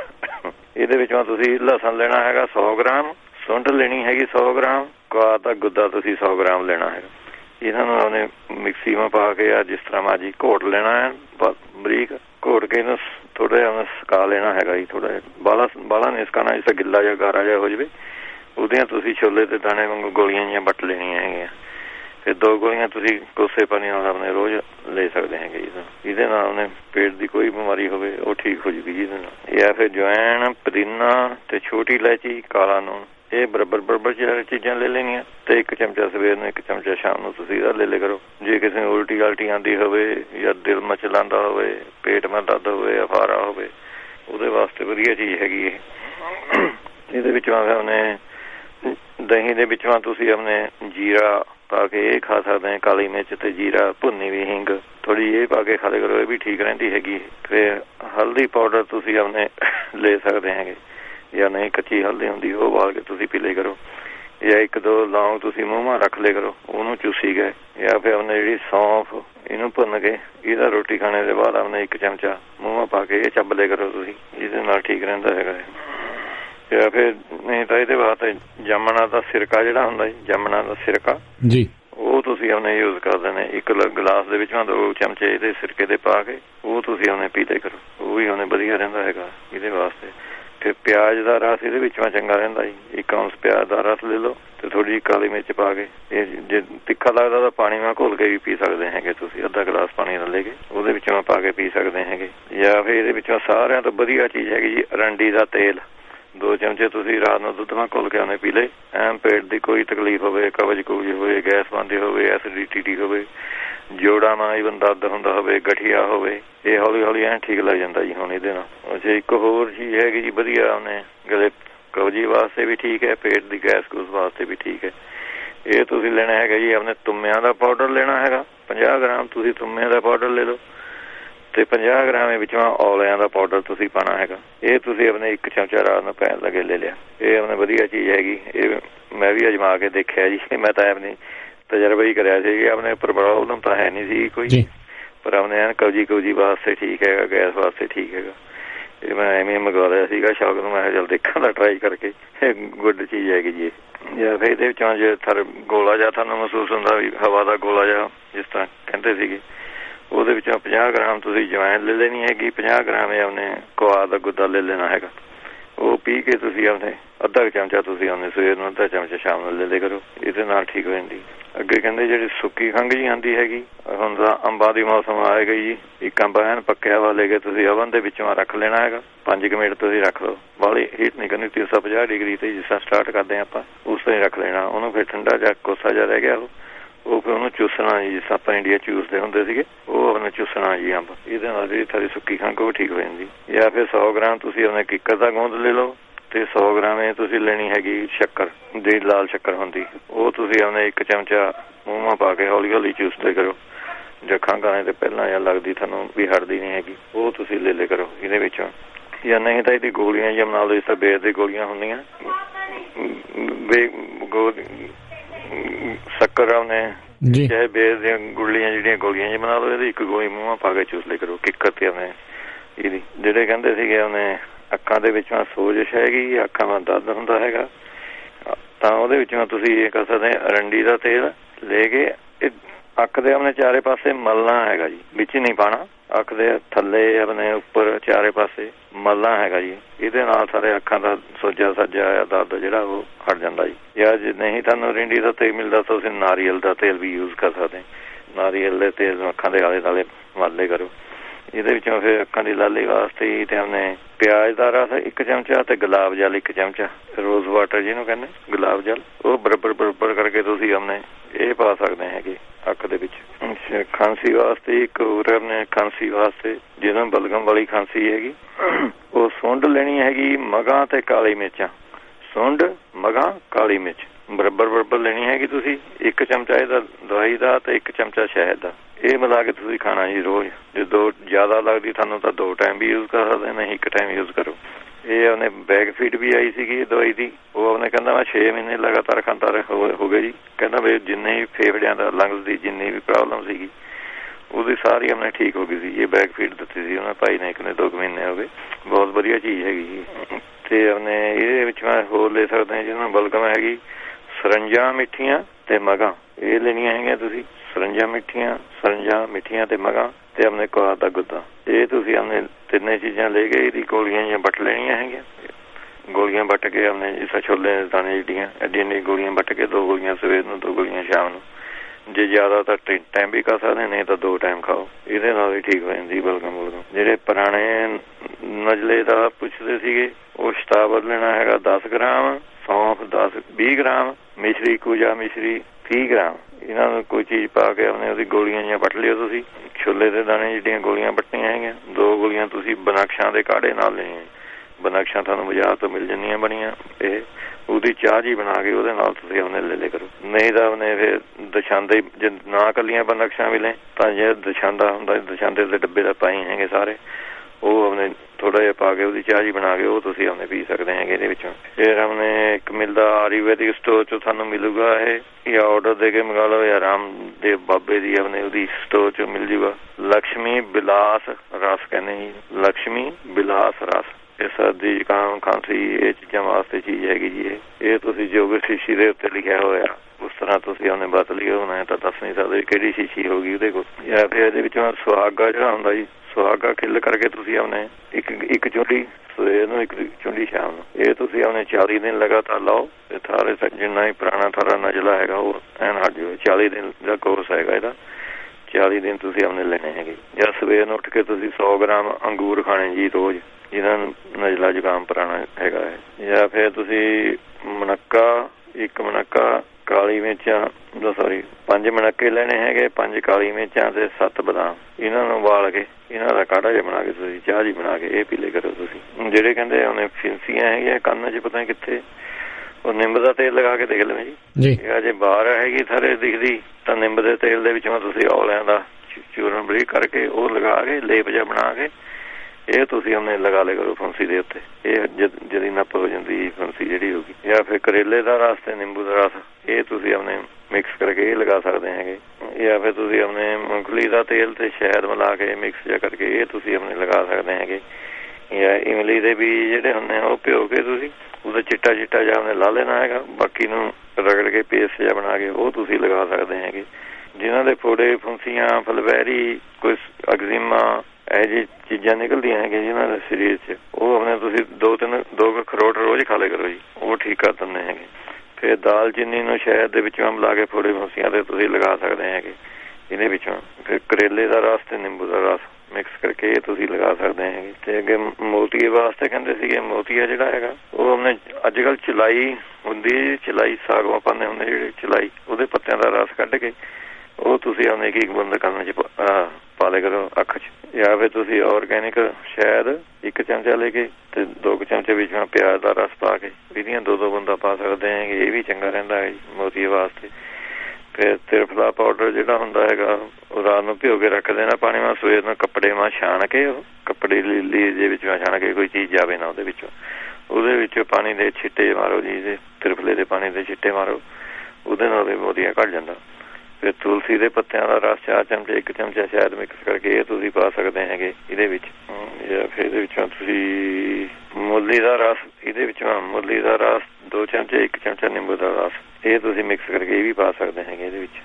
ਇਹਦੇ ਵਿੱਚੋਂ ਤੁਸੀਂ ਲਸਣ ਲੈਣਾ ਹੈਗਾ 100 ਗ੍ਰਾਮ, ਸੁੰਢ ਲੈਣੀ ਹੈਗੀ 100 ਗ੍ਰਾਮ, ਕੁਆਦ ਦਾ ਗੁੱਦਾ ਤੁਸੀਂ 100 ਗ੍ਰਾਮ ਲੈਣਾ ਹੈਗਾ। ਇਹਨਾਂ ਨੂੰ ਉਹਨੇ ਮਿਕਸੀ ਮਾ ਪਾ ਕੇ ਆ ਜਿਸ ਤਰ੍ਹਾਂ ਮਰਜੀ ਘੋਟ ਲੈਣਾ ਹੈ, ਬਰੀਕ ਘੋਟ ਕੇ ਇਹਨੂੰ ਥੋੜ੍ਹਾ ਜਿਹਾ ਸੁਕਾ ਲੈਣਾ ਹੈਗਾ ਜੀ, ਥੋੜ੍ਹਾ ਜਿਹਾ ਬਾਲਾ ਨਹੀਂ ਸੁਕਾਉਣਾ, ਜਿਸ ਤਰ੍ਹਾਂ ਗਿੱਲਾ ਜਿਹਾ ਗਾਰਾ ਜਿਹਾ ਹੋ ਜਾਵੇ, ਉਹਦੀਆਂ ਤੁਸੀਂ ਛੋਲੇ ਦੇ ਦਾਣੇ ਵਾਂਗੂ ਗੋਲੀਆਂ ਜਿਹੀਆਂ ਵੱਟ ਲੈਣੀਆਂ ਹੈਗੀਆਂ। ਫਿਰ 2 ਗੋਲੀਆਂ ਤੁਸੀਂ ਕੋਸੇ ਪਾਣੀ ਨਾਲ ਆਪਣੇ ਰੋਜ਼ ਲੈ ਸਕਦੇ ਹੈਗੇ ਜਿਹਦੇ ਨਾਲ ਉਹਨੇ ਪੇਟ ਦੀ ਕੋਈ ਬਿਮਾਰੀ ਹੋਵੇ ਉਹ ਠੀਕ ਹੋ ਜੂਗੀ ਜਿਹਦੇ ਨਾਲ। ਜਾਂ ਫਿਰ ਜਵੈਣ, ਪੁਦੀਨਾ ਤੇ ਛੋਟੀ ਇਲਾਇਚੀ, ਕਾਲਾ ਨੂਣ, ਇਹ ਬਰਾਬਰ ਚੀਜ਼ਾਂ ਲੈ ਲੈਣੀਆਂ ਤੇ 1 ਚਮਚਾ ਸਵੇਰ ਨੂੰ 1 ਚਮਚਾ ਸ਼ਾਮ ਨੂੰ ਤੁਸੀਂ ਇਹਦਾ ਲੈ ਲਿਆ ਕਰੋ। ਜੇ ਕਿਸੇ ਨੂੰ ਉਲਟੀ ਆਉਂਦੀ ਹੋਵੇ ਜਾਂ ਦਿਲ ਮਚਲਾਉਂਦਾ ਹੋਵੇ, ਪੇਟ ਮਾ ਦਰਦ ਹੋਵੇ, ਅਫਾਰਾ ਹੋਵੇ, ਉਹਦੇ ਵਾਸਤੇ ਵਧੀਆ ਚੀਜ਼ ਹੈਗੀ ਇਹ। ਇਹਦੇ ਵਿੱਚੋਂ ਆਪਣੇ ਦਹੀਂ ਦੇ ਵਿੱਚੋਂ ਤੁਸੀਂ ਆਪਣੇ ਜੀਰਾ ਪਾ ਕੇ ਇਹ ਖਾ ਸਕਦੇ ਹਾਂ, ਕਾਲੀ ਮਿਰਚ ਤੇ ਜੀਰਾ, ਭੁੰਨੀ ਵੀ ਹਿੰਗ ਥੋੜੀ ਇਹ ਪਾ ਕੇ ਖਾ ਲਿਆ ਕਰੋ, ਇਹ ਵੀ ਠੀਕ ਰਹਿੰਦੀ ਹੈਗੀ। ਫਿਰ ਹਲਦੀ ਪਾਊਡਰ ਤੁਸੀਂ ਆਪਣੇ ਲੈ ਸਕਦੇ ਹੈਗੇ ਜਾਂ ਨਹੀਂ ਕੱਚੀ ਹਲਦੀ ਹੁੰਦੀ ਉਹ ਉਬਾਲ ਕੇ ਤੁਸੀਂ ਪੀ ਲਿਆ ਕਰੋ। ਜਾਂ 1-2 ਲੌਂਗ ਤੁਸੀਂ ਮੂੰਹ ਰੱਖ ਲਿਆ ਕਰੋ, ਉਹਨੂੰ ਚੂਸੀ ਗਏ। ਜਾਂ ਫਿਰ ਆਪਣੇ ਜਿਹੜੀ ਸੌਂਫ ਇਹਨੂੰ ਭੁੰਨ ਕੇ ਇਹਦਾ ਰੋਟੀ ਖਾਣੇ ਦੇ ਬਾਅਦ ਆਪਣੇ 1 ਚਮਚਾ ਮੂੰਹ ਪਾ ਕੇ ਇਹ ਚੱਬ ਲਿਆ ਕਰੋ ਤੁਸੀਂ, ਜਿਹਦੇ ਨਾਲ ਠੀਕ ਰਹਿੰਦਾ ਹੈਗਾ। ਜਾਂ ਫਿਰ ਨਹੀਂ ਤਾਂ ਇਹਦੇ ਵਾਸਤੇ ਜਾਮਣਾ ਦਾ ਸਿਰਕਾ ਜਿਹੜਾ ਹੁੰਦਾ ਜੀ, ਜਾਮਣਾ ਦਾ ਸਿਰਕਾ ਜੀ, ਉਹ ਤੁਸੀਂ ਆਪਣੇ ਯੂਜ਼ ਕਰਦੇ ਨੇ। 1 ਗਲਾਸ ਦੇ ਵਿੱਚੋਂ 2 ਚਮਚੇ ਇਹਦੇ ਸਿਰਕੇ ਦੇ ਪਾ ਕੇ ਉਹ ਤੁਸੀਂ ਆਪਣੇ ਪੀ ਲਿਆ ਕਰੋ, ਉਹ ਵੀ ਉਹਨੇ ਵਧੀਆ ਰਹਿੰਦਾ ਹੈਗਾ ਇਹਦੇ ਵਾਸਤੇ। ਫਿਰ ਪਿਆਜ਼ ਦਾ ਰਸ ਇਹਦੇ ਵਿੱਚੋਂ ਚੰਗਾ ਰਹਿੰਦਾ ਜੀ। 1 ਔਂਸ ਪਿਆਜ਼ ਦਾ ਰਸ ਲੈ ਲਓ ਤੇ ਥੋੜੀ ਜਿਹੀ ਕਾਲੀ ਮਿਰਚ ਪਾ ਕੇ, ਇਹ ਜੇ ਤਿੱਖਾ ਲੱਗਦਾ ਤਾਂ ਪਾਣੀ ਨਾਲ ਘੋਲ ਕੇ ਵੀ ਪੀ ਸਕਦੇ ਹੈਗੇ ਤੁਸੀਂ। ਅੱਧਾ ਗਲਾਸ ਪਾਣੀ ਨਾਲ ਲੈ ਕੇ ਉਹਦੇ ਵਿੱਚੋਂ ਪਾ ਕੇ ਪੀ ਸਕਦੇ ਹੈਗੇ। ਜਾਂ ਫਿਰ ਇਹਦੇ ਵਿੱਚੋਂ ਸਾਰਿਆਂ ਤੋਂ ਵਧੀਆ ਚੀਜ਼ ਹੈਗੀ ਜੀ ਅਰੰਡੀ ਦਾ ਤੇਲ। 2 ਚਮਚੇ ਤੁਸੀਂ ਰਾਤ ਨੂੰ ਦੁੱਧ ਨਾਲ ਘੁਲ ਕੇ ਉਹਨੇ ਪੀ ਲਏ। ਐਮ ਪੇਟ ਦੀ ਕੋਈ ਤਕਲੀਫ ਹੋਵੇ, ਕਬਜ਼ ਹੋਵੇ, ਗੈਸ ਬਣਦੀ ਹੋਵੇ, ਐਸਿਡਿਟੀ ਹੋਵੇ, ਜੋੜਾਂ ਨਾਲ ਈਵਨ ਦਰਦ ਹੁੰਦਾ ਹੋਵੇ, ਗਠੀਆ ਹੋਵੇ, ਇਹ ਹੌਲੀ ਹੌਲੀ ਐਂ ਠੀਕ ਲੱਗ ਜਾਂਦਾ ਜੀ ਹੁਣ ਇਹਦੇ ਨਾਲ। ਅੱਛਾ, ਇੱਕ ਹੋਰ ਚੀਜ਼ ਹੈਗੀ ਜੀ ਵਧੀਆ, ਉਹਨੇ ਗਲੇ ਕਬਜੀ ਵਾਸਤੇ ਵੀ ਠੀਕ ਹੈ, ਪੇਟ ਦੀ ਗੈਸ ਗੂਸ ਵਾਸਤੇ ਵੀ ਠੀਕ ਹੈ। ਇਹ ਤੁਸੀਂ ਲੈਣਾ ਹੈਗਾ ਜੀ ਆਪਣੇ ਤੁੰਮਿਆਂ ਦਾ ਪਾਊਡਰ ਲੈਣਾ ਹੈਗਾ। 50 ਗ੍ਰਾਮ ਤੁਸੀਂ ਤੁੰਮਿਆਂ ਦਾ ਪਾਊਡਰ ਲੈ ਲਓ ਤੇ 50 ਗ੍ਰਾਮ ਵਿੱਚੋਂ ਔਲਿਆਂ ਦਾ ਪਾਊਡਰ ਤੁਸੀਂ ਪਾਉਣਾ ਹੈਗਾ। ਇਹ ਤੁਸੀਂ ਆਪਣੇ 1 ਚਮਚਾ ਰਾਤ ਨੂੰ ਪੈਣ ਲੱਗੇ ਲੈ ਲਿਆ। ਇਹ ਆਪਣੇ ਵਧੀਆ ਚੀਜ਼ ਹੈਗੀ, ਇਹ ਮੈਂ ਵੀ ਅਜਮਾ ਕੇ ਦੇਖਿਆ ਜੀ। ਮੈਂ ਤਾਂ ਆਪਣੀ ਤਜਰਬਾ ਹੀ ਕਰਿਆ ਸੀ। ਆਪਣੇ ਉੱਪਰ ਪ੍ਰੋਬਲਮ ਤਾਂ ਹੈ ਨਹੀਂ ਸੀ ਕੋਈ, ਪਰ ਆਪਣੇ ਐਨ ਕਬਜੀ ਵਾਸਤੇ ਠੀਕ ਹੈਗਾ, ਗੈਸ ਵਾਸਤੇ ਠੀਕ ਹੈਗਾ। ਇਹ ਮੈਂ ਐਵੇਂ ਮੰਗਵਾ ਲਿਆ ਸੀਗਾ ਸ਼ੌਕ ਨੂੰ, ਮੈਂ ਚੱਲ ਦੇਖਾਂ ਦਾ ਟਰਾਈ ਕਰਕੇ, ਇਹ ਗੁੱਡ ਚੀਜ਼ ਹੈਗੀ ਜੀ। ਜਾਂ ਫਿਰ ਇਹਦੇ ਵਿੱਚੋਂ ਜੇ ਗੋਲਾ ਜਿਹਾ ਤੁਹਾਨੂੰ ਮਹਿਸੂਸ ਹੁੰਦਾ ਵੀ ਹਵਾ ਦਾ ਗੋਲਾ ਜਿਹਾ ਜਿਸ ਤਰ੍ਹਾਂ ਕਹਿੰਦੇ ਸੀਗੇ, ਉਹਦੇ ਵਿੱਚੋਂ 50 ਗ੍ਰਾਮ ਤੁਸੀਂ ਜਵੈਣ ਲੈ ਲੈਣੀ ਹੈਗੀ। 50 ਗ੍ਰਾਮ ਇਹ ਆਪਣੇ ਕੁਆਰ ਦਾ ਗੁੱਦਾ ਲੈ ਲੈਣਾ ਹੈਗਾ। ਉਹ ਪੀ ਕੇ ਤੁਸੀਂ ਆਪਣੇ ਅੱਧਾ ਚਮਚਾ ਤੁਸੀਂ ਆਪਣੇ ਸਵੇਰ ਨੂੰ, ਅੱਧਾ ਚਮਚਾ ਸ਼ਾਮ ਨੂੰ ਲੈ ਲਿਆ ਕਰੋ, ਇਹਦੇ ਨਾਲ ਠੀਕ ਹੋ ਜਾਂਦੀ। ਅੱਗੇ ਕਹਿੰਦੇ ਜਿਹੜੀ ਸੁੱਕੀ ਖੰਘ ਜੀ ਆਉਂਦੀ ਹੈਗੀ, ਹੁਣ ਤਾਂ ਅੰਬਾਂ ਦੀ ਮੌਸਮ ਆਏਗਾ ਜੀ। 1 ਅੰਬ ਐਨ ਪੱਕਿਆ ਵਾ ਲੈ ਕੇ ਤੁਸੀਂ ਓਵਨ ਦੇ ਵਿੱਚੋਂ ਰੱਖ ਲੈਣਾ ਹੈਗਾ। 5 ਮਿੰਟ ਤੁਸੀਂ ਰੱਖ ਲਓ, ਬਾਹਲੀ ਹੀਟ ਨਹੀਂ ਕਰਨੀ। 350 ਡਿਗਰੀ ਤੇ ਜਿਸ ਤਰ੍ਹਾਂ ਸਟਾਰਟ ਕਰਦੇ ਹਾਂ ਆਪਾਂ ਉਸ ਤਰ੍ਹਾਂ ਹੀ ਰੱਖ ਲੈਣਾ ਉਹਨੂੰ। ਫਿਰ ਠੰਡਾ ਜਾਂ ਕੋਸਾ ਜਿਹਾ ਰਹਿ ਗਿਆ ਉਹ ਫਿਰ ਉਹਨੂੰ ਚੂਸਣਾ ਜੀ, ਜਿਸ ਆਪਾਂ ਇੰਡੀਆ ਚੂਸਦੇ ਹੁੰਦੇ ਸੀਗੇ, ਉਹ ਆਪਣੇ ਚੂਸਣਾ ਜੀ ਅੰਬ। ਇਹਦੇ ਨਾਲ ਜਿਹੜੀ ਸਾਡੀ ਸੁੱਕੀ ਖੰਘ ਉਹ ਠੀਕ ਹੋ ਜਾਂਦੀ। ਜਾਂ ਫਿਰ 100 ਗ੍ਰਾਮ ਤੁਸੀਂ ਆਪਣੇ ਕਿੱਕਰ ਦਾ ਗੂੰਦ ਲੈ ਲਓ ਤੇ 100 ਗ੍ਰਾਮ ਇਹ ਤੁਸੀਂ ਲੈਣੀ ਹੈਗੀ ਸ਼ੱਕਰ ਦੀ, ਲਾਲ ਸ਼ੱਕਰ ਹੁੰਦੀ, ਉਹ ਤੁਸੀਂ ਆਪਣੇ 1 ਚਮਚਾ ਮੂੰਹ ਪਾ ਕੇ ਹੌਲੀ ਹੌਲੀ ਚੂਸਦੇ ਕਰੋ। ਜੇ ਖੰਘ ਆਣੇ ਤੇ ਪਹਿਲਾਂ ਜਾਂ ਲੱਗਦੀ ਤੁਹਾਨੂੰ ਵੀ ਹਟਦੀ ਨਹੀਂ ਹੈਗੀ, ਉਹ ਤੁਸੀਂ ਲੈ ਲਿਆ ਕਰੋ ਇਹਦੇ ਵਿੱਚੋਂ। ਜਾਂ ਨਹੀਂ ਤਾਂ ਇਹਦੀ ਗੋਲੀਆਂ ਜਾਂ ਬਣਾ ਲਓ, ਇਸ ਤਰ੍ਹਾਂ ਬੇਰ ਦੀ ਗੋਲੀਆਂ ਹੁੰਦੀਆਂ, ਸ਼ੱਕਰ ਉਹਨੇ ਚਾਹੇ ਬੇਰ ਦੀਆਂ ਗੁੱਲੀਆਂ ਜਿਹੜੀਆਂ ਗੋਲੀਆਂ ਜਿਹੀਆਂ ਬਣਾ ਲਓ, ਇਹਦੀ 1 ਗੋਲੀ ਮੂੰਹ ਪਾ ਕੇ ਚੂਸ ਲਿਆ ਕਰੋ ਕਿੱਕਰ ਤੇ ਉਹਨੇ। ਇਹਦੀ ਜਿਹੜੇ ਕਹਿੰਦੇ ਸੀਗੇ ਉਹਨੇ ਅੱਖਾਂ ਦੇ ਵਿੱਚੋਂ ਸੋਜਸ਼ ਹੈਗੀ, ਅੱਖਾਂ ਦਾ ਦਰਦ ਹੁੰਦਾ ਹੈਗਾ, ਤਾਂ ਉਹਦੇ ਵਿੱਚੋਂ ਤੁਸੀਂ ਇਹ ਕਰ ਸਕਦੇ ਅਰੰਡੀ ਦਾ ਤੇਲ ਲੈ ਕੇ ਇਹ ਅੱਖ ਦੇ ਆਪਣੇ ਚਾਰੇ ਪਾਸੇ ਮਲਣਾ ਹੈਗਾ ਜੀ, ਵਿੱਚ ਨਹੀਂ ਪਾਉਣਾ। ਅੱਖ ਦੇ ਥੱਲੇ ਆਪਣੇ ਉੱਪਰ ਚਾਰੇ ਪਾਸੇ ਮਲਣਾ ਹੈਗਾ ਜੀ। ਇਹਦੇ ਨਾਲ ਸਾਰੇ ਅੱਖਾਂ ਦਾ ਸੋਜਾ ਸਾਜਾ ਆ ਦਰਦ ਜਿਹੜਾ ਉਹ ਹਟ ਜਾਂਦਾ ਜੀ। ਜਾਂ ਜੇ ਨਹੀਂ ਤੁਹਾਨੂੰ ਅਰੰਡੀ ਦਾ ਤੇਲ ਮਿਲਦਾ ਤਾਂ ਤੁਸੀਂ ਨਾਰੀਅਲ ਦਾ ਤੇਲ ਵੀ ਯੂਜ਼ ਕਰ ਸਕਦੇ। ਨਾਰੀਅਲ ਦੇ ਤੇਲ ਨੂੰ ਅੱਖਾਂ ਦੇ ਆਲੇ ਦੁਆਲੇ ਮਲ ਕਰੋ। ਇਹਦੇ ਵਿੱਚੋਂ ਫਿਰ ਅੱਖਾਂ ਦੀ ਲਾਲੀ ਵਾਸਤੇ ਤੇ ਆਪਣੇ ਪਿਆਜ਼ ਦਾ ਰਸ 1 ਚਮਚਾ ਤੇ ਗੁਲਾਬ ਜਲ 1 ਚਮਚਾ, ਰੋਜ਼ ਵਾਟਰ ਜਿਹਨੂੰ ਕਹਿੰਦੇ ਗੁਲਾਬ ਜਲ, ਉਹ ਬਰਾਬਰ ਕਰਕੇ ਤੁਸੀਂ ਆਪਣੇ ਇਹ ਪਾ ਸਕਦੇ ਹੈਗੇ ਅੱਖ ਦੇ ਵਿੱਚ। ਖਾਂਸੀ ਵਾਸਤੇ ਇੱਕ ਹੋਰ ਆਪਣੇ ਖਾਂਸੀ ਵਾਸਤੇ ਜਿਹਨੂੰ ਬਲਗਮ ਵਾਲੀ ਖਾਂਸੀ ਹੈਗੀ, ਉਹ ਸੁੰਡ ਲੈਣੀ ਹੈਗੀ, ਮਗਾਂ ਤੇ ਕਾਲੀ ਮਿਰਚਾਂ। ਸੁੰਡ, ਮਗਾਂ, ਕਾਲੀ ਮਿਰਚ ਬਰਾਬਰ ਲੈਣੀ ਹੈਗੀ ਤੁਸੀਂ। 1 ਚਮਚਾ ਇਹਦਾ ਦਵਾਈ ਦਾ ਤੇ 1 ਚਮਚਾ ਸ਼ਹਿਦ ਦਾ, ਇਹ ਮਿਲਾ ਕੇ ਤੁਸੀਂ ਖਾਣਾ ਜੀ ਰੋਜ਼। ਜਦੋਂ ਜ਼ਿਆਦਾ ਲੱਗਦੀ ਤੁਹਾਨੂੰ ਤਾਂ 2 ਟਾਈਮ ਵੀ ਯੂਜ਼ ਕਰ ਸਕਦੇ, ਨਹੀਂ 1 ਟਾਈਮ ਯੂਜ਼ ਕਰੋ। ਇਹ ਉਹਨੇ ਬੈਕ ਫੀਡ ਵੀ ਆਈ ਸੀਗੀ ਦਵਾਈ ਦੀ, ਉਹ ਉਹਨੇ ਕਹਿੰਦਾ ਮੈਂ 6 ਮਹੀਨੇ ਲਗਾਤਾਰ ਖਾਂਦਾ ਹੋ ਗਏ ਜੀ। ਕਹਿੰਦਾ ਵੀ ਜਿੰਨੇ ਵੀ ਫੇਫੜਿਆਂ ਦਾ, ਲੰਗਸ ਦੀ ਜਿੰਨੀ ਵੀ ਪ੍ਰੋਬਲਮ ਸੀਗੀ ਉਹਦੀ ਸਾਰੀ ਆਪਣੇ ਠੀਕ ਹੋ ਗਈ ਸੀ। ਇਹ ਬੈਕ ਫੀਡ ਦਿੱਤੀ ਸੀ ਉਹਨੇ ਭਾਈ ਨੇ, 2 ਮਹੀਨੇ ਹੋ ਗਏ। ਬਹੁਤ ਵਧੀਆ ਚੀਜ਼ ਹੈਗੀ ਜੀ। ਤੇ ਉਹਨੇ ਇਹਦੇ ਵਿੱਚ ਮੈਂ ਹੋਰ ਲੈ ਸਕਦੇ ਹਾਂ ਜਿਹਨਾਂ ਬਲਗਮ ਹੈਗੀ, ਸਰੰਜਾਂ ਮਿੱਠੀਆਂ ਤੇ ਮਗਾਂ, ਇਹ ਲੈਣੀਆਂ ਹੈਗੀਆਂ ਤੁਸੀਂ। ਸਰੰਜਾਂ ਮਿੱਠੀਆਂ ਤੇ ਮਗਾਂ ਤੇ ਆਪਣੇ ਕੁਆਰ ਦਾ ਗੁੱਦਾ, ਇਹ ਤੁਸੀਂ ਆਪਣੇ 3 ਚੀਜ਼ਾਂ ਲੈ ਕੇ ਇਹਦੀ ਗੋਲੀਆਂ ਜਾਂ ਵੱਟ ਲੈਣੀਆਂ ਹੈਗੀਆਂ। ਗੋਲੀਆਂ ਵੱਟ ਕੇ ਆਪਣੇ ਜਿਸ ਤਰ੍ਹਾਂ ਛੋਲੇ ਦੇ ਦਾਣੇ ਜਿਹੜੀਆਂ ਐਡੀਆਂ ਗੋਲੀਆਂ ਵੱਟ ਕੇ 2 ਗੋਲੀਆਂ ਸਵੇਰ ਨੂੰ 2 ਗੋਲੀਆਂ ਸ਼ਾਮ ਨੂੰ, ਜੇ ਜ਼ਿਆਦਾ ਤਾਂ ਟਾਈਮ ਵੀ ਖਾ ਸਕਦੇ, ਨਹੀਂ ਤਾਂ 2 ਟਾਈਮ ਖਾਓ, ਇਹਦੇ ਨਾਲ ਵੀ ਠੀਕ ਹੋ ਜਾਂਦੀ ਬਲਗਮ। ਜਿਹੜੇ ਪੁਰਾਣੇ ਨਜ਼ਲੇ ਦਾ ਪੁੱਛਦੇ ਸੀਗੇ ਉਹ ਸ਼ਤਾਬਤ ਲੈਣਾ ਹੈਗਾ 10 ਗ੍ਰਾਮ, ਸੌਂਫ 10-20 ਗ੍ਰਾਮ, ਮਿਸ਼ਰੀ ਕੂਜਾ ਮਿਸ਼ਰੀ 30 ਗ੍ਰਾਮ, ਇਹਨਾਂ ਨੂੰ ਕੋਈ ਚੀਜ਼ ਪਾ ਕੇ ਆਪਣੇ ਉਹਦੀ ਗੋਲੀਆਂ ਜਿਹੀਆਂ ਵੱਟ ਲਿਓ ਤੁਸੀਂ। ਛੋਲੇ ਦੇ ਦਾਣੇ ਜਿਹੜੀਆਂ ਗੋਲੀਆਂ ਵੱਟੀਆਂ ਹੈਗੀਆਂ 2 ਗੋਲੀਆਂ ਤੁਸੀਂ ਬਨਕਸ਼ਾਂ ਦੇ ਕਾੜੇ ਨਾਲ ਲੈਣੀਆਂ। ਬਨਕਸ਼ਾਂ ਤੁਹਾਨੂੰ ਬਾਜ਼ਾਰ ਤੋਂ ਮਿਲ ਜਾਂਦੀਆਂ ਬਣੀਆਂ, ਇਹ ਉਹਦੀ ਚਾਹ ਜੀ ਬਣਾ ਕੇ ਉਹਦੇ ਨਾਲ ਤੁਸੀਂ ਆਪਣੇ ਲੈ ਲਿਆ ਕਰੋ। ਨਹੀਂ ਤਾਂ ਆਪਣੇ ਫਿਰ ਦਸ਼ਾਂਦੇ ਜੇ ਨਾ ਇਕੱਲੀਆਂ ਬਨਕਸ਼ਾਂ ਮਿਲੇ ਤਾਂ ਜੇ ਦਸ਼ਾਂਦਾ ਹੁੰਦਾ ਦਸ਼ਾਂਦੇ ਦੇ ਡੱਬੇ ਦਾ ਪਾਈ ਹੈਗੇ ਸਾਰੇ, ਉਹ ਆਪਣੇ ਥੋੜਾ ਜਿਹਾ ਪਾ ਕੇ ਉਹਦੀ ਚਾਹ ਜੀ ਬਣਾ ਕੇ ਉਹ ਤੁਸੀਂ ਆਪਣੇ ਪੀ ਸਕਦੇ ਹੈਗੇ ਇਹਦੇ ਵਿੱਚੋਂ। ਫਿਰ ਆਪਣੇ ਇੱਕ ਮਿਲਦਾ ਆਯੁਰਵੈਦਿਕ ਸਟੋਰ ਚੋਂ ਤੁਹਾਨੂੰ ਮਿਲੂਗਾ ਇਹ, ਜਾਂ ਆਰਡਰ ਦੇ ਕੇ ਮੰਗਾ ਲਓ, ਜਾਂ ਰਾਮਦੇਵ ਬਾਬੇ ਦੀ ਆਪਣੇ ਉਹਦੀ ਸਟੋਰ ਚੋਂ ਮਿਲ ਜੂਗਾ। ਲਕਸ਼ਮੀ ਬਿਲਾਸ ਰਸ ਕਹਿੰਦੇ ਜੀ, ਲਕਸ਼ਮੀ ਬਿਲਾਸ ਰਸ। ਇਹ ਸਰਦੀ ਜ਼ੁਕਾਮ ਖਾਂਸੀ ਇਹ ਚੀਜ਼ਾਂ ਵਾਸਤੇ ਚੀਜ਼ ਹੈਗੀ ਜੀ। ਇਹ ਤੁਸੀਂ ਜੋ ਵੀ ਸ਼ੀਸ਼ੀ ਦੇ ਉੱਤੇ ਲਿਖਿਆ ਹੋਇਆ ਉਸ ਤਰ੍ਹਾਂ ਤੁਸੀਂ ਉਹਨੇ ਵਰਤ ਲਿਆ ਹੋਣਾ, ਤਾਂ ਦੱਸ ਨਹੀਂ ਸਕਦੇ ਕਿਹੜੀ ਸ਼ੀਸ਼ੀ ਹੋਗੀ ਉਹਦੇ ਕੋਲ। ਜਾਂ ਫਿਰ ਇਹਦੇ ਵਿੱਚੋਂ ਸੁਹਾਗਾ ਜਿਹੜਾ ਹੁੰਦਾ ਜੀ, ਸੁਹਾਗਾ ਖਿੱਲ ਕਰਕੇ ਤੁਸੀਂ ਆਪਣੇ ਇੱਕ ਚੁੰਡੀ ਸਵੇਰ ਨੂੰ, ਇੱਕ ਚੁੰਡੀ ਸ਼ਾਮ ਨੂੰ, ਇਹ ਤੁਸੀਂ ਆਪਣੇ 40 ਦਿਨ ਲਗਾਤਾਰ ਲਾਓ ਤੇ ਥਾਰੇ ਜਿੰਨਾ ਹੀ ਪੁਰਾਣਾ ਥਾਰਾ ਨਜ਼ਲਾ ਹੈਗਾ ਉਹ ਐਨ ਹਟ ਜਾਵੇ। 40 ਦਿਨ ਦਾ ਕੋਰਸ ਹੈਗਾ ਇਹਦਾ, 40 ਦਿਨ ਤੁਸੀਂ ਆਪਣੇ ਲੈਣੇ ਹੈਗੇ। ਜਾਂ ਸਵੇਰ ਨੂੰ ਉੱਠ ਕੇ ਤੁਸੀਂ 100 ਗ੍ਰਾਮ ਅੰਗੂਰ ਖਾਣੇ ਜੀ ਰੋਜ਼, ਜਿਹਨਾਂ ਨੂੰ ਨਜ਼ਲਾ ਜ਼ੁਕਾਮ ਪੁਰਾਣਾ ਹੈਗਾ ਹੈ। ਜਾਂ ਫਿਰ ਤੁਸੀਂ ਮਣੱਕਾ, 1 ਮਣੱਕਾ ਕਾਲੀ ਮਿਰਚਾਂ 5 ਮਣੱਕੇ ਲੈਣੇ ਹੈਗੇ, 5 ਕਾਲੀ ਮਿਰਚਾਂ ਤੇ 7 ਬਦਾਮ, ਇਹਨਾਂ ਨੂੰ ਉਬਾਲ ਕੇ ਇਹਨਾਂ ਦਾ ਕਾੜਾ ਜਿਹਾ ਬਣਾ ਕੇ ਤੁਸੀਂ ਚਾਹ ਜੀ ਬਣਾ ਕੇ ਇਹ ਪੀ ਲਿਆ ਕਰੋ ਤੁਸੀਂ। ਜਿਹੜੇ ਕਹਿੰਦੇ ਉਹਨੇ ਫਿੰਸੀਆਂ ਹੈਗੀਆਂ ਕੰਨ 'ਚ ਪਤਾ ਕਿੱਥੇ, ਉਹ ਨਿੰਬ ਦਾ ਤੇਲ ਲਗਾ ਕੇ ਦੇਖ ਲਵੇਂ ਜੀ। ਜੇ ਬਾਹਰ ਹੈਗੀ ਥਰੇ ਦਿਖਦੀ ਤਾਂ ਨਿੰਬ ਦੇ ਤੇਲ ਦੇ ਵਿੱਚੋਂ ਤੁਸੀਂ ਔਲਿਆਂ ਦਾ ਚੂਰਨ ਬਰੀਕ ਕਰਕੇ ਉਹ ਲਗਾ ਕੇ ਲੇਪ ਜਿਹਾ ਬਣਾ ਕੇ ਇਹ ਤੁਸੀਂ ਉਹਨੇ ਲਗਾ ਲਿਆ ਕਰੋ ਫੁੰਸੀ ਦੇ ਉੱਤੇ, ਇਹ ਜਦੀ ਨੱਪ ਹੋ ਜਾਂਦੀ ਫੁੰਸੀ ਜਿਹੜੀ ਹੋਗੀ। ਜਾਂ ਫਿਰ ਕਰੇਲੇ ਦਾ ਰਸ ਤੇ ਨਿੰਬੂ ਦਾ ਰਸ ਇਹ ਤੁਸੀਂ ਆਪਣੇ ਮਿਕਸ ਕਰਕੇ ਇਹ ਲਗਾ ਸਕਦੇ ਹੈਗੇ। ਜਾਂ ਫਿਰ ਤੁਸੀਂ ਆਪਣੇ ਮੂੰਗਫਲੀ ਦਾ ਤੇਲ ਤੇ ਸ਼ਹਿਦ ਮਿਲਾ ਕੇ ਮਿਕਸ ਜਿਹਾ ਕਰਕੇ ਇਹ ਤੁਸੀਂ ਆਪਣੇ ਲਗਾ ਸਕਦੇ ਹੈਗੇ। ਜਾਂ ਇਮਲੀ ਦੇ ਬੀਜ ਜਿਹੜੇ ਹੁੰਦੇ ਉਹ ਭਿਓ ਕੇ ਤੁਸੀਂ ਉਹਦਾ ਚਿੱਟਾ ਜਿਹਾ ਉਹਨੇ ਲਾ ਲੈਣਾ ਹੈਗਾ, ਬਾਕੀ ਨੂੰ ਰਗੜ ਕੇ ਪੇਸਟ ਜਿਹਾ ਬਣਾ ਕੇ ਉਹ ਤੁਸੀਂ ਲਗਾ ਸਕਦੇ ਹੈਗੇ। ਜਿਨ੍ਹਾਂ ਦੇ ਫੋੜੇ ਫੁੰਸੀਆਂ ਫਲਵੈਰੀ ਕੋਈ ਐਗਜ਼ੀਮਾ ਇਹ ਜਿਹੀ ਚੀਜ਼ਾਂ ਨਿਕਲਦੀਆਂ ਹੈਗੀਆਂ ਜਿਹਨਾਂ ਦੇ ਸਰੀਰ 'ਚ, ਉਹ ਆਪਣੇ ਤੁਸੀਂ 2 ਅਖਰੋਟ ਰੋਜ਼ ਖਾ ਲਿਆ ਕਰੋ ਜੀ, ਉਹ ਠੀਕ ਕਰ ਦਿੰਦੇ ਹੈਗੇ। ਫਿਰ ਦਾਲਚੀਨੀ ਨੂੰ ਸ਼ਹਿਦ ਦੇ ਵਿੱਚੋਂ ਮਿਲਾ ਕੇ ਫੋੜੇ ਫੁੰਸੀਆਂ ਤੇ ਤੁਸੀਂ ਲਗਾ ਸਕਦੇ ਹੈਗੇ ਇਹਦੇ ਵਿੱਚੋਂ। ਫਿਰ ਕਰੇਲੇ ਦਾ ਰਸ ਤੇ ਨਿੰਬੂ ਦਾ ਰਸ ਮਿਕਸ ਕਰਕੇ ਇਹ ਤੁਸੀਂ ਲਗਾ ਸਕਦੇ ਹੈਗੇ। ਤੇ ਅੱਗੇ ਮੋਤੀਏ ਵਾਸਤੇ ਕਹਿੰਦੇ ਸੀਗੇ, ਮੋਤੀਆ ਜਿਹੜਾ ਹੈਗਾ ਉਹ ਆਪਣੇ ਅੱਜ ਕੱਲ੍ਹ ਚਲਾਈ ਹੁੰਦੀ, ਚਲਾਈ ਸਾਗੋਂ ਪਾਉਂਦੇ ਹੁੰਦੇ ਜਿਹੜੇ ਚਲਾਈ, ਉਹਦੇ ਪੱਤਿਆਂ ਦਾ ਰਸ ਕੱਢ ਕੇ ਉਹ ਤੁਸੀਂ ਆਪਣੇ ਇੱਕ ਬੂੰਦ ਕੰਨ 'ਚ ਪਾ ਲਿਆ ਕਰੋ ਅੱਖ 'ਚ। ਜਾਂ ਫਿਰ ਤੁਸੀਂ ਔਰਗੈਨਿਕ ਸ਼ਹਿਦ 1 ਚਮਚਾ ਲੈ ਕੇ ਤੇ 2 ਚਮਚੇ ਵਿੱਚ ਪਿਆਜ਼ ਦਾ ਰਸ ਪਾ ਕੇ ਇਹਦੀਆਂ 2 ਬੂੰਦਾਂ ਪਾ ਸਕਦੇ ਹੈਗੇ, ਇਹ ਵੀ ਚੰਗਾ ਰਹਿੰਦਾ ਹੈ ਜੀ ਮੋਤੀਏ ਵਾਸਤੇ। ਫਿਰ ਤਿਰਫਲਾ ਪਾਊਡਰ ਜਿਹੜਾ ਹੁੰਦਾ ਹੈਗਾ ਉਹ ਰਾਤ ਨੂੰ ਭਿਓ ਕੇ ਰੱਖ ਦੇਣਾ ਪਾਣੀ ਨਾਲ, ਸਵੇਰ ਨੂੰ ਕੱਪੜੇ ਨਾਲ ਛਾਣ ਕੇ, ਉਹ ਕੱਪੜੇ ਲੀਲੀ ਦੇ ਵਿੱਚ ਛਾਣ ਕੇ ਕੋਈ ਚੀਜ਼ ਜਾਵੇ ਨਾ ਉਹਦੇ ਵਿੱਚੋਂ, ਉਹਦੇ ਵਿੱਚ ਪਾਣੀ ਦੇ ਛਿੱਟੇ ਮਾਰੋ ਜੀ, ਤਿਰਫਲੇ ਦੇ ਪਾਣੀ ਦੇ ਛਿੱਟੇ ਮਾਰੋ, ਉਹਦੇ ਨਾਲ ਵੀ ਮੋਤੀਆ ਘੱਟ ਜਾਂਦਾ। ਫਿਰ ਤੁਲਸੀ ਦੇ ਪੱਤਿਆਂ ਦਾ ਰਸ 4 ਚਮਚੇ 1 ਚਮਚਾ ਸ਼ਹਿਦ ਮਿਕਸ ਕਰਕੇ ਇਹ ਤੁਸੀਂ ਪਾ ਸਕਦੇ ਹੈਗੇ ਇਹਦੇ ਵਿੱਚ। ਜਾਂ ਫਿਰ ਇਹਦੇ ਵਿੱਚੋਂ ਤੁਸੀਂ ਮੂਲੀ ਦਾ ਰਸ, ਇਹਦੇ ਵਿੱਚੋਂ ਮੂਲੀ ਦਾ ਰਸ 2 ਚਮਚੇ 1 ਚਮਚਾ ਨਿੰਬੂ ਦਾ ਰਸ ਇਹ ਤੁਸੀਂ ਮਿਕਸ ਕਰਕੇ ਇਹ ਵੀ ਪਾ ਸਕਦੇ ਹੈਗੇ ਇਹਦੇ ਵਿੱਚ।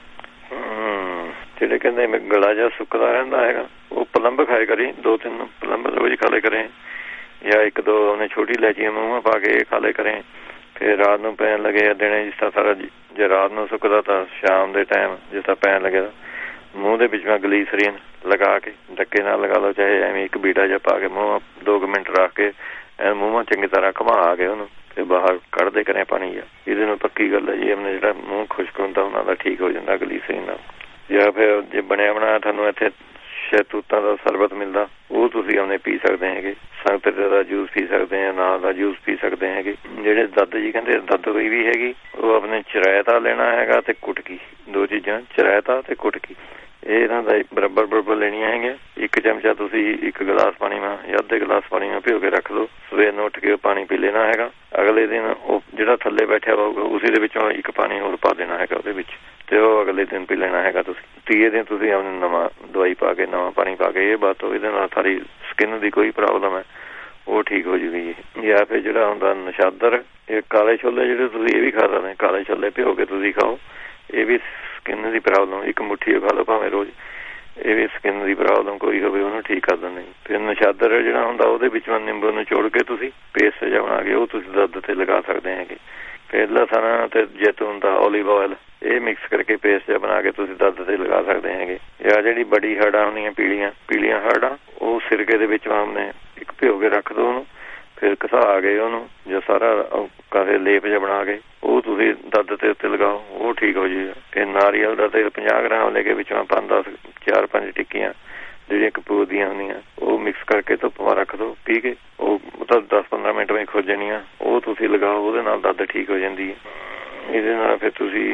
ਜਿਹੜੇ ਕਹਿੰਦੇ ਗਲਾ ਜਿਹਾ ਸੁੱਕਦਾ ਰਹਿੰਦਾ ਹੈਗਾ ਉਹ ਪਲੰਬ ਖਾਏ ਕਰੀ, 2-3 ਪਲੰਬ ਰੋਜ਼ ਖਾ ਲਿਆ ਕਰੇ। ਜਾਂ 1-2 ਉਹਨੇ ਛੋਟੀ ਇਲਾਇਚੀਆਂ ਮੂੰਹਾਂ ਪਾ ਕੇ ਇਹ ਖਾ ਲਿਆ ਕਰੇ। ਫਿਰ ਰਾਤ ਨੂੰ ਪੈਣ ਲੱਗੇ ਦਿਨੇ ਜਿਸ ਤਰ੍ਹਾਂ ਸਾਰਾ ਜੇ ਰਾਤ ਨੂੰ ਸੁੱਕਦਾ ਤਾਂ ਸ਼ਾਮ ਦੇ ਟਾਈਮ ਜਿਸ ਤਰ੍ਹਾਂ ਪੈਣ ਲੱਗੇ ਮੂੰਹ ਦੇ ਵਿੱਚ ਗਲੀਸਰੀਨ ਲਗਾ ਕੇ ਡੱਕੇ ਨਾਲ ਲਗਾ ਲਓ, ਚਾਹੇ ਐਵੇਂ ਇੱਕ ਬੀੜਾ ਜਿਹਾ ਪਾ ਕੇ ਮੂੰਹ 2 ਮਿੰਟ ਰੱਖ ਕੇ ਮੂੰਹਾਂ ਚੰਗੀ ਤਰ੍ਹਾਂ ਘੁਮਾ ਕੇ ਉਹਨੂੰ ਤੇ ਬਾਹਰ ਕੱਢਦੇ ਕਰੇ ਪਾਣੀ। ਆ ਇਹਦੇ ਨਾਲ ਪੱਕੀ ਗੱਲ ਹੈ ਜੀ, ਆਪਣੇ ਜਿਹੜਾ ਮੂੰਹ ਖੁਸ਼ਕ ਹੁੰਦਾ ਉਹਨਾਂ ਦਾ ਠੀਕ ਹੋ ਜਾਂਦਾ ਗਲੀਸਰੀਨ ਨਾਲ। ਜਾਂ ਫਿਰ ਜੇ ਬਣਿਆ ਬਣਾਇਆ ਤੁਹਾਨੂੰ ਇੱਥੇ ਸ਼ਹਿਤੂਤਾਂ ਦਾ ਸਰਬਤ ਮਿਲਦਾ ਉਹ ਤੁਸੀਂ ਆਪਣੇ ਪੀ ਸਕਦੇ ਹੈਗੇ। ਸੰਤਰੇ ਦਾ ਜੂਸ ਪੀ ਸਕਦੇ ਆ, ਅਨਾਰ ਦਾ ਜੂਸ ਪੀ ਸਕਦੇ ਹੈਗੇ। ਜਿਹੜੇ ਦਰਦ ਜੀ ਕਹਿੰਦੇ ਦਰਦ ਹੋਈ ਵੀ ਹੈਗੀ ਉਹ ਆਪਣੇ ਚਰਾਇਤਾ ਲੈਣਾ ਹੈਗਾ ਤੇ ਕੁਟਕੀ, 2 ਚੀਜ਼ਾਂ ਚਰਾਇਤਾ ਤੇ ਕੁਟਕੀ ਇਹ ਇਹਨਾਂ ਦਾ ਬਰਾਬਰ ਲੈਣੀਆਂ ਹੈਗੀਆਂ। 1 ਚਮਚਾ ਤੁਸੀਂ 1 ਗਲਾਸ ਪਾਣੀ ਨਾਲ ਜਾਂ ਅੱਧੇ ਗਲਾਸ ਪਾਣੀ ਨਾਲ ਭਿਓ ਕੇ ਰੱਖ ਲਓ, ਸਵੇਰ ਨੂੰ ਉੱਠ ਕੇ ਪਾਣੀ ਪੀ ਲੈਣਾ ਹੈਗਾ। ਅਗਲੇ ਦਿਨ ਉਹ ਜਿਹੜਾ ਥੱਲੇ ਬੈਠਿਆ ਹੋਊਗਾ ਉਸੇ ਦੇ ਵਿੱਚੋਂ 1 ਪਾਣੀ ਹੋਰ ਪਾ ਦੇਣਾ ਹੈਗਾ ਉਹਦੇ ਵਿੱਚ ਤੇ ਉਹ ਅਗਲੇ ਦਿਨ ਪੀ ਲੈਣਾ ਹੈਗਾ ਤੁਸੀਂ। 3 ਦਿਨ ਤੁਸੀਂ ਆਪਣੇ ਨਵਾਂ ਦਵਾਈ ਪਾ ਕੇ ਨਵਾਂ ਪਾਣੀ ਪਾ ਕੇ ਇਹ ਬਾਤ ਇਹਦੇ ਨਾਲ ਸਾਰੀ ਸਕਿਨ ਦੀ ਕੋਈ ਪ੍ਰੋਬਲਮ ਹੈ ਉਹ ਠੀਕ ਹੋ ਜੂਗੀ। ਜਾਂ ਫਿਰ ਜਿਹੜਾ ਹੁੰਦਾ ਨਸ਼ਾਦਰ, ਇਹ ਕਾਲੇ ਛੋਲੇ ਜਿਹੜੇ ਤੁਸੀਂ ਇਹ ਵੀ ਖਾ ਸਕਦੇ, ਕਾਲੇ ਛੋਲੇ ਭਿਓ ਕੇ ਤੁਸੀਂ ਖਾਓ, ਇਹ ਵੀ ਸਕਿਨ ਦੀ ਪ੍ਰੋਬਲਮ 1 ਮੁੱਠੀ ਖਾ ਲਓ ਭਾਵੇਂ ਰੋਜ਼, ਇਹ ਵੀ ਸਕਿਨ ਦੀ ਪ੍ਰੋਬਲਮ ਕੋਈ ਹੋਵੇ ਉਹਨੂੰ ਠੀਕ ਕਰ ਦਿੰਦੇ। ਫਿਰ ਨਸ਼ਾਦਰ ਜਿਹੜਾ ਹੁੰਦਾ ਉਹਦੇ ਵਿੱਚੋਂ ਨਿੰਬੂ ਨਿਚੋੜ ਕੇ ਤੁਸੀਂ ਪੇਸਟ ਜਿਹਾ ਬਣਾ ਕੇ ਉਹ ਤੁਸੀਂ ਦਰਦ ਤੇ ਲਗਾ ਸਕਦੇ ਹੈਗੇ। ਫਿਰ ਲਸਣ ਤੇ ਜੈਤੂਨ ਦਾ ਓਲੀਵ ਆਇਲ ਇਹ ਮਿਕਸ ਕਰਕੇ ਪੇਸਟ ਜਿਹਾ ਬਣਾ ਕੇ ਤੁਸੀਂ ਦਰਦ ਤੇ ਲਗਾ ਸਕਦੇ ਹੈਗੇ। ਜਾਂ ਜਿਹੜੀ ਬੜੀ ਹੜਾਂ ਹੁੰਦੀਆਂ ਪੀਲੀਆਂ ਹੜਾਂ ਉਹ ਸਿਰਕੇ ਦੇ ਵਿੱਚ ਆਮਨੇ ਇੱਕ ਭਿਓ ਕੇ ਰੱਖ ਦਿਓ ਉਹਨੂੰ, ਫਿਰ ਘਸਾ ਕੇ ਉਹਨੂੰ ਜੋ ਸਾਰਾ ਕਾਫੀ ਲੇਪ ਜਿਹਾ ਬਣਾ ਕੇ ਉਹ ਤੁਸੀਂ ਦਰਦ ਤੇ ਉੱਤੇ ਲਗਾਓ, ਉਹ ਠੀਕ ਹੋ ਜਾਏਗਾ। ਇਹ ਨਾਰੀਅਲ ਦਾ ਤੇਲ 50 ਗ੍ਰਾਮ ਲੈ ਕੇ ਵਿੱਚੋਂ 4-5 ਟਿੱਕੀਆਂ ਜਿਹੜੀਆਂ ਕਪੂਰ ਦੀਆਂ ਹੁੰਦੀਆਂ ਉਹ ਮਿਕਸ ਕਰਕੇ ਧੁੱਪ ਮਾ ਰੱਖ ਦਿਓ, ਪੀ ਕੇ ਉਹ ਤਾਂ 10-15 ਮਿੰਟ ਵਿੱਚ ਖੁੱਲ ਜਾਣੀਆਂ, ਉਹ ਤੁਸੀਂ ਲਗਾਓ, ਉਹਦੇ ਨਾਲ ਦਰਦ ਠੀਕ ਹੋ ਜਾਂਦੀ ਹੈ। ਇਹਦੇ ਨਾਲ ਫਿਰ ਤੁਸੀਂ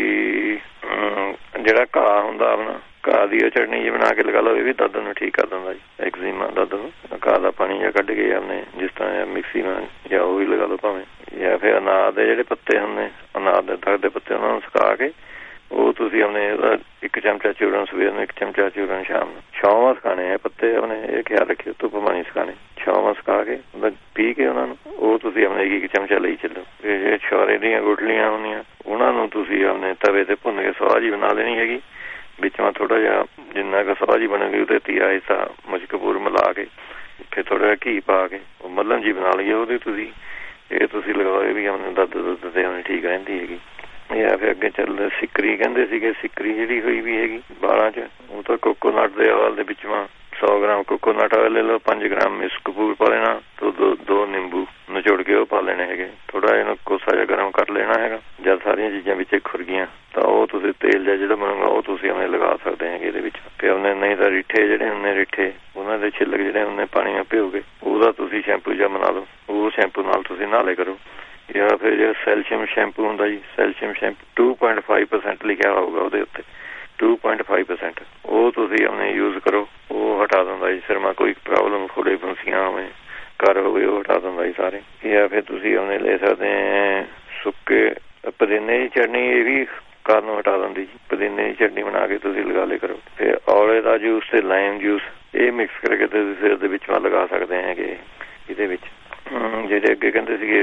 ਜਿਹੜਾ ਘਾਹ ਹੁੰਦਾ ਆਪਣਾ ਘਾਹ ਦੀ ਉਹ ਚਟਨੀ ਜਿਹੀ ਬਣਾ ਕੇ ਲਗਾ ਲਓ, ਇਹ ਵੀ ਦਰਦ ਨੂੰ ਠੀਕ ਕਰ ਦਿੰਦਾ ਜੀ। ਐਗਜ਼ੀਮਾ ਦਰਦ ਨੂੰ ਘਾਹ ਦਾ ਪਾਣੀ ਜਿਹਾ ਕੱਢ ਕੇ ਆਪਣੇ ਜਿਸ ਤਰ੍ਹਾਂ ਮਿਕਸੀ ਨਾਲ ਜਾਂ ਉਹ ਵੀ ਲਗਾ ਲਓ ਭਾਵੇਂ। ਜਾਂ ਫਿਰ ਅਨਾਰ ਦੇ ਜਿਹੜੇ ਪੱਤੇ ਹੁੰਦੇ ਅਨਾਰ ਦੇ ਦਰਦ ਦੇ ਪੱਤੇ ਉਹਨਾਂ ਨੂੰ ਸੁਕਾ ਕੇ ਉਹ ਤੁਸੀਂ ਆਪਣੇ ਉਹਦਾ 1 ਚਮਚਾ ਚੂਰਨ ਸਵੇਰ ਨੂੰ 1 ਚਮਚਾ ਚੂਰਨ ਸ਼ਾਮ ਨੂੰ ਛਾਵਾਂ ਸੁਕਾਣੇ ਆ ਪੱਤੇ ਆਪਣੇ, ਇਹ ਖਿਆਲ ਰੱਖਿਓ ਧੁੱਪ ਪਾਣੀ ਸੁਕਾਣੇ ਛਾਵਾਂ ਸੁਕਾ ਕੇ ਪੀ ਕੇ ਉਹਨਾਂ ਨੂੰ ਉਹ ਤੁਸੀਂ ਆਪਣੇ 1 ਚਮਚਾ ਲਈ ਚੱਲੋ। ਜਿਹੜੇ ਛੁਹਾਰੇ ਦੀਆਂ ਗੁਠਲੀਆਂ ਹੁੰਦੀਆਂ ਉਹਨਾਂ ਨੂੰ ਤੁਸੀਂ ਆਪਣੇ ਤਵੇ ਤੇ ਭੁੰਨ ਕੇ ਸਵਾਹ ਜੀ ਬਣਾ ਲੈਣੀ ਹੈਗੀ, ਵਿੱਚੋਂ ਥੋੜਾ ਜਿਹਾ ਜਿੰਨਾ ਕੁ ਸਵਾਹ ਜੀ ਬਣੇਗੀ ਉਹਦੇ ਤੀਆ ਹਿੱਸਾ ਮੁਸ਼ਕਪੂਰ ਮਿਲਾ ਕੇ ਫਿਰ ਥੋੜਾ ਜਿਹਾ ਘੀ ਪਾ ਕੇ ਉਹ ਮੱਲਮ ਜੀ ਬਣਾ ਲਈਏ ਉਹਦੇ ਤੁਸੀਂ ਇਹ ਤੁਸੀਂ ਲਗਾਓ, ਇਹ ਵੀ ਆਪਣੇ ਦਰਦ ਤੇ ਆਪਣੇ ਠੀਕ ਰਹਿੰਦੀ ਹੈਗੀ। ਜਾਂ ਫਿਰ ਅੱਗੇ ਚੱਲਦੇ ਸਿੱਕਰੀ ਕਹਿੰਦੇ ਸੀਗੇ, ਸਿੱਕਰੀ ਜਿਹੜੀ ਹੋਈ ਵੀ ਹੈਗੀ ਬਾਲਾਂ 'ਚ ਉਹ ਤਾਂ ਕੋਕੋਨਟ ਦੇ ਆਇਲ ਦੇ ਵਿੱਚੋਂ 100 ਗ੍ਰਾਮ ਕੋਕੋਨਟ ਆਇਲ ਲੈ ਲਓ, 5 ਗ੍ਰਾਮ ਮਿਸਕਪੂਰ ਪਾ ਲੈਣਾ ਤੇ 2 ਨਿੰਬੂ ਨਿਚੋੜ ਕੇ ਉਹ ਪਾ ਲੈਣੇ ਹੈਗੇ। ਥੋੜਾ ਜਿਹਾ ਕੋਸਾ ਜਿਹਾ ਗਰਮ ਕਰ ਲੈਣਾ ਹੈਗਾ। ਜਦ ਸਾਰੀਆਂ ਚੀਜ਼ਾਂ ਵਿੱਚ ਖੁਰ ਗਈਆਂ ਤਾਂ ਉਹ ਤੁਸੀਂ ਤੇਲ ਜਿਹਾ ਜਿਹੜਾ ਬਣੂਗਾ ਉਹ ਤੁਸੀਂ ਆਪਣੇ ਲਗਾ ਸਕਦੇ ਹੈਗੇ ਇਹਦੇ ਵਿੱਚ। ਫਿਰ ਉਹਨੇ ਨਹੀਂ ਤਾਂ ਰਿੱਠੇ ਜਿਹੜੇ ਹੁੰਦੇ ਰਿੱਠੇ ਉਹਨਾਂ ਦੇ ਛਿੱਲਕ ਜਿਹੜੇ ਹੁੰਦੇ ਪਾਣੀ ਨਾਲ ਭਿਓ ਕੇ ਉਹਦਾ ਤੁਸੀਂ ਸ਼ੈਂਪੂ ਜਿਹਾ ਬਣਾ ਲਓ, ਉਹ ਸ਼ੈਂਪੂ ਨਾਲ ਤੁਸੀਂ ਨਹਾਲੇ ਕਰੋ। ਜਾਂ ਫਿਰ ਜਿਹੜਾ ਸੈਲਸ਼ੀਅਮ ਸ਼ੈਂਪੂ ਹੁੰਦਾ ਜੀ, ਸੈਲਸ਼ੀਅਮ ਸ਼ੈਂਪੂ 2.5% ਲਿਖਿਆ ਹੋਊਗਾ ਉਹਦੇ ਉੱਤੇ 2.5% ਉਹ ਤੁਸੀਂ ਆਪਣੇ ਯੂਜ਼ ਕਰੋ, ਉਹ ਹਟਾ ਦਿੰਦਾ ਜੀ। ਸਿਰ ਮਾ ਕੋਈ ਪ੍ਰੋਬਲਮ ਫੋੜੇ ਫੁੰਸੀਆਂ ਹੋਵੇ ਘਰ ਹੋਵੇ ਉਹ ਹਟਾ ਦਿੰਦਾ ਜੀ ਸਾਰੇ। ਜਾਂ ਫਿਰ ਤੁਸੀਂ ਆਪਣੇ ਲੈ ਸਕਦੇ ਸੁੱਕੇ ਪੁਦੀਨੇ ਦੀ ਚਟਨੀ, ਇਹ ਵੀ ਘਰ ਨੂੰ ਹਟਾ ਦਿੰਦੀ ਜੀ। ਪੁਦੀਨੇ ਦੀ ਚਟਨੀ ਬਣਾ ਕੇ ਤੁਸੀਂ ਲਗਾ ਲਿਆ ਕਰੋ। ਫਿਰ ਔਲੇ ਦਾ ਜੂਸ ਤੇ ਲਾਈਮ ਜੂਸ ਇਹ ਮਿਕਸ ਕਰਕੇ ਤੁਸੀਂ ਸਿਰ ਦੇ ਵਿੱਚ ਲਗਾ ਸਕਦੇ ਹੈਗੇ। ਇਹਦੇ ਵਿੱਚ ਜਿਹੜੇ ਅੱਗੇ ਕਹਿੰਦੇ ਸੀਗੇ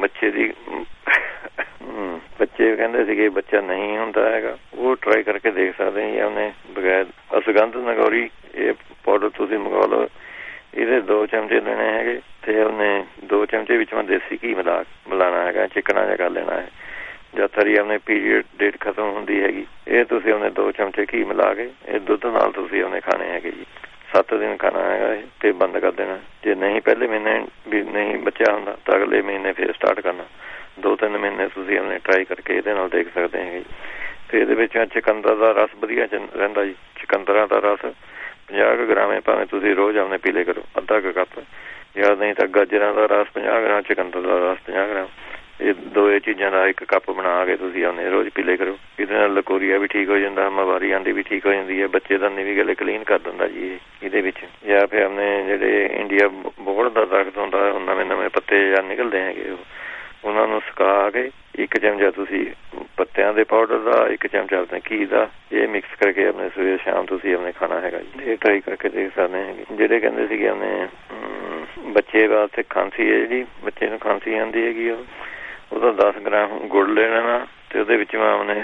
ਬੱਚੇ ਕਹਿੰਦੇ ਸੀਗੇ ਬੱਚਾ ਨਹੀਂ ਹੁੰਦਾ ਹੈਗਾ, ਉਹ ਟਰਾਈ ਕਰਕੇ ਦੇਖ ਸਕਦੇ ਹਾਂ। ਉਹਨੇ ਬਗੈਰ ਅਸਗੰਧ ਨਗੌਰੀ ਇਹ ਪਾਊਡਰ ਤੁਸੀਂ ਮੰਗਵਾ ਲਓ, ਇਹਦੇ 2 ਚਮਚੇ ਲੈਣੇ ਹੈਗੇ ਤੇ ਉਹਨੇ 2 ਚਮਚੇ ਵਿੱਚ ਦੇਸੀ ਘੀ ਮਿਲਾਉਣਾ ਹੈਗਾ, ਚਿਕਨਾ ਜਿਹਾ ਕਰ ਲੈਣਾ ਹੈ। ਜਦ ਤੱਕ ਆਪਣੇ ਪੀਰੀਅਡ ਡੇਟ ਖਤਮ ਹੁੰਦੀ ਹੈਗੀ ਇਹ ਤੁਸੀਂ ਉਹਨੇ 2 ਚਮਚੇ ਘੀ ਮਿਲਾ ਕੇ ਇਹ ਦੁੱਧ ਨਾਲ ਤੁਸੀਂ ਉਹਨੇ ਖਾਣੇ ਹੈਗੇ ਜੀ। 7 ਦਿਨ ਖਾਣਾ ਹੈਗਾ ਇਹ ਤੇ ਬੰਦ ਕਰ ਦੇਣਾ। ਜੇ ਨਹੀਂ ਪਹਿਲੇ ਮਹੀਨੇ ਵੀ ਨਹੀਂ ਬੱਚਾ ਹੁੰਦਾ ਤਾਂ ਅਗਲੇ ਮਹੀਨੇ ਫਿਰ ਸਟਾਰਟ ਕਰਨਾ। 2-3 ਮਹੀਨੇ ਤੁਸੀਂ ਆਪਣੇ ਟਰਾਈ ਕਰਕੇ ਇਹਦੇ ਨਾਲ ਦੇਖ ਸਕਦੇ ਹੈਗੇ ਜੀ। ਤੇ ਇਹਦੇ ਵਿੱਚ ਚੁਕੰਦਰ ਦਾ ਰਸ ਵਧੀਆ ਰਹਿੰਦਾ ਜੀ। ਚੁਕੰਦਰਾਂ ਦਾ ਰਸ 50 ਗ੍ਰਾਮ ਹੈ, ਭਾਵੇਂ ਤੁਸੀਂ ਰੋਜ਼ ਆਪਣੇ ਪੀ ਲਿਆ ਕਰੋ ਅੱਧਾ ਕੁ ਕੱਪ, ਜਾਂ ਨਹੀਂ ਤਾਂ ਗਾਜਰਾਂ ਦਾ ਰਸ 50 ਗ੍ਰਾਮ, ਚੁਕੰਦਰ ਦਾ ਰਸ 50 ਗ੍ਰਾਮ, ਇਹ ਦੋਏ ਚੀਜ਼ਾਂ ਦਾ 1 ਕੱਪ ਬਣਾ ਕੇ ਤੁਸੀਂ ਆਪਣੇ ਰੋਜ਼ ਪੀ ਲਿਆ ਕਰੋ। ਇਹਦੇ ਨਾਲ ਲਕੋਰੀਆ ਵੀ ਠੀਕ ਹੋ ਜਾਂਦਾ, ਮਵਾਰੀ ਆਂਦੀ ਵੀ ਠੀਕ ਹੋ ਜਾਂਦੀ ਹੈ, ਬੱਚੇ ਦਾ ਵੀ ਗਲੇ ਕਲੀਨ ਕਰ ਦਿੰਦਾ ਜੀ ਇਹਦੇ ਵਿੱਚ। ਜਾਂ ਫਿਰ ਆਪਣੇ ਜਿਹੜੇ ਇੰਡੀਆ ਬੋਹੜ ਦਾ ਦਰਖਤ ਹੁੰਦਾ ਨਵੇਂ ਪੱਤੇ ਜਾਂ ਨਿਕਲਦੇ ਹੈਗੇ ਉਹਨਾਂ ਨੂੰ ਸੁਕਾ ਕੇ 1 ਚਮਚਾ ਤੁਸੀਂ ਪੱਤਿਆਂ ਦੇ ਪਾਊਡਰ ਦਾ 1 ਚਮਚਾ ਆਪਣੇ ਘੀ ਦਾ ਇਹ ਮਿਕਸ ਕਰਕੇ ਆਪਣੇ ਸਵੇਰ ਸ਼ਾਮ ਤੁਸੀਂ ਆਪਣੇ ਖਾਣਾ ਹੈਗਾ ਜੀ। ਇਹ ਟਰਾਈ ਕਰਕੇ ਦੇਖ ਸਕਦੇ ਹੈਗੇ। ਜਿਹੜੇ ਕਹਿੰਦੇ ਸੀਗੇ ਆਪਣੇ ਬੱਚੇ ਵਾਸਤੇ ਖਾਂਸੀ ਹੈ ਜਿਹੜੀ ਬੱਚੇ ਨੂੰ ਖਾਂਸੀ ਆਉਂਦੀ ਹੈਗੀ ਉਹਦਾ 10 ਗ੍ਰਾਮ ਗੁੜ ਲੈ ਲੈਣਾ ਤੇ ਉਹਦੇ ਵਿੱਚ ਆਪਣੇ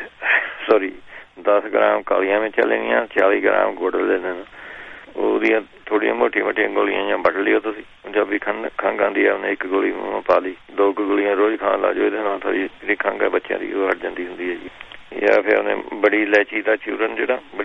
10 ਗ੍ਰਾਮ ਕਾਲੀਆਂ ਮਿਰਚਾਂ ਲੈਣੀਆਂ, 40 ਗ੍ਰਾਮ ਗੁੜ ਲੈ ਲੈਣਾ, ਉਹਦੀਆਂ ਥੋੜੀਆਂ ਮੋਟੀਆਂ ਗੋਲੀਆਂ ਜਾਂ ਵੱਢ ਲਿਓ ਤੁਸੀਂ। ਪੰਜਾਬੀ ਖੰਘ ਆਉਂਦੀ ਹੈ ਉਹਨੇ 1 ਗੋਲੀ ਪਾ ਲਈ, 2 ਗੋਲੀਆਂ ਰੋਜ਼ ਖਾਣ ਲਾ ਜਾਓ, ਇਹਦੇ ਨਾਲ ਥੋੜੀ ਜਿਹੜੀ ਖੰਘ ਹੈ ਬੱਚਿਆਂ ਦੀ ਉਹ ਹਟ ਜਾਂਦੀ ਹੁੰਦੀ ਹੈ ਜੀ। ਜਾਂ ਫਿਰ ਉਹਨੇ ਬੜੀ ਇਲਾਇਚੀ ਦਾ ਚੂਰਨ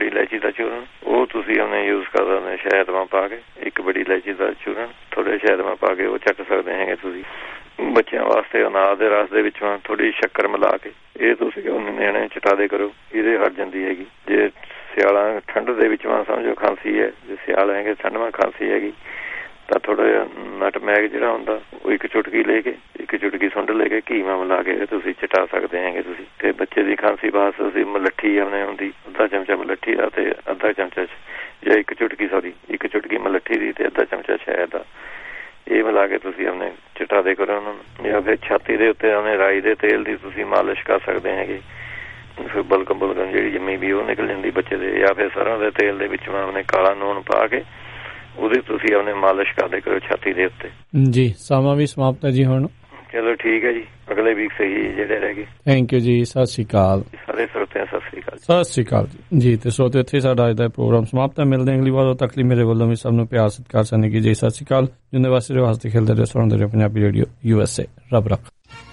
ਉਹ ਤੁਸੀਂ ਉਹਨੇ ਯੂਜ਼ ਕਰ ਸਕਦੇ ਸ਼ਹਿਦ ਮਾ ਪਾ ਕੇ, 1 ਬੜੀ ਇਲਾਇਚੀ ਦਾ ਚੂਰਨ ਥੋੜੇ ਸ਼ਹਿਦ ਮਾ ਪਾ ਕੇ ਉਹ ਚੱਟ ਸਕਦੇ ਹੈਗੇ ਤੁਸੀਂ। ਬੱਚਿਆਂ ਵਾਸਤੇ ਅਨਾਰ ਦੇ ਰਸ ਦੇ ਵਿੱਚੋਂ ਥੋੜੀ ਸ਼ੱਕਰ ਮਿਲਾ ਕੇ ਇਹ ਤੁਸੀਂ ਉਹਨੇ ਨਿਆਣੇ ਚਟਾ ਦੇ ਕਰੋ, ਇਹਦੇ ਹਟ ਜਾਂਦੀ ਹੈਗੀ। ਜੇ ਸਿਆਲਾਂ ਠੰਡ ਦੇ ਵਿੱਚ ਸਮਝੋ ਖਾਂਸੀ ਹੈ, ਜੇ ਸਿਆਲ ਹੈਗੇ ਠੰਡ ਮਾ ਖਾਂਸੀ ਹੈਗੀ ਤਾਂ ਥੋੜਾ ਜਿਹਾ ਨਟਮੈਗ ਜਿਹੜਾ ਹੁੰਦਾ ਉਹ 1 ਚੁਟਕੀ ਲੈ ਕੇ 1 ਚੁਟਕੀ ਸੁੰਡ ਲੈ ਕੇ ਘੀ ਮਾ ਮਿਲਾ ਕੇ ਤੁਸੀਂ ਚਟਾ ਸਕਦੇ ਹੈਗੇ ਤੁਸੀਂ। ਤੇ ਬੱਚੇ ਦੀ ਖਾਂਸੀ ਵਾਸਤੇ ਤੁਸੀਂ ਮਲੱਠੀ ਆਪਣੇ ਹੁੰਦੀ ਅੱਧਾ ਚਮਚਾ ਮਲੱਠੀ ਦਾ ਤੇ ਅੱਧਾ ਚਮਚਾ ਜਾਂ 1 ਚੁਟਕੀ ਮਲੱਠੀ ਦੀ ਤੇ ਅੱਧਾ ਚਮਚਾ ਸ਼ਹਿਦ ਦਾ ਇਹ ਮਿਲਾ ਕੇ ਤੁਸੀਂ ਆਪਣੇ ਚਟਾ ਦੇ ਕਰੋ ਉਹਨਾਂ ਨੂੰ। ਜਾਂ ਫਿਰ ਛਾਤੀ ਦੇ ਉੱਤੇ ਆਪਣੇ ਰਾਈ ਦੇ ਤੇਲ ਦੀ ਤੁਸੀਂ ਮਾਲਿਸ਼ ਕਰ ਸਕਦੇ ਹੈਗੇ, ਫਿਰ ਬਲਗਮ ਜਿਹੜੀ ਜੰਮੀ ਵੀ ਉਹ ਨਿਕਲ ਜਾਂਦੀ ਬੱਚੇ ਦੇ। ਜਾਂ ਫਿਰ ਸਰੋਂ ਦੇ ਤੇਲ ਦੇ ਵਿੱਚ ਆਪਣੇ ਕਾਲਾ ਨੂਣ ਪਾ ਕੇ ਉਹਦੀ ਤੁਸੀਂ ਆਪਣੇ ਮਾਲਿਸ਼ ਕਰਦੇ ਕਰੋ ਛਾਤੀ ਦੇ ਉੱਤੇ। ਜੀ ਸਮਾਂ ਵੀ ਸਮਾਪਤ ਹੈ ਜੀ ਹੁਣ। ਚਲੋ ਠੀਕ ਹੈ ਜੀ, ਅਗਲੇ ਵੀਕ ਸਹੀ ਜਿਹੜੇ ਰਹਿ ਗਏ। ਥੈਂਕ ਯੂ ਜੀ, ਸਤਿ ਸ਼੍ਰੀ ਅਕਾਲ ਸਾਰੇ ਸਰੋਤਿਆਂ ਸਤਿ ਸ੍ਰੀ ਅਕਾਲ। ਸਤਿ ਸ਼੍ਰੀ ਅਕਾਲ ਜੀ। ਤੇ ਸਰੋਤਿਓ, ਇੱਥੇ ਸਾਡਾ ਅੱਜ ਦਾ ਪ੍ਰੋਗਰਾਮ ਸਮਾਪਤ ਹੈ। ਮਿਲਦੇ ਹਾਂ ਅਗਲੀ ਵਾਰ। ਉਦੋਂ ਤੱਕ ਲਈ ਮੇਰੇ ਵੱਲੋਂ ਵੀ ਸਭ ਨੂੰ ਪਿਆਰ ਸਤਿਕਾਰ ਸਨ ਜੀ। ਸਤਿ ਸ਼੍ਰੀ ਅਕਾਲ। ਜਿੰਨੇ ਵਾਸਤੇ ਰਹੋ, ਹੱਸਦੇ ਖੇਲਦੇ ਰਹੋ, ਸੁਣਦੇ ਰਹੋ ਪੰਜਾਬੀ ਰੇਡੀਓ USA। ਰੱਬ ਰੱਖ।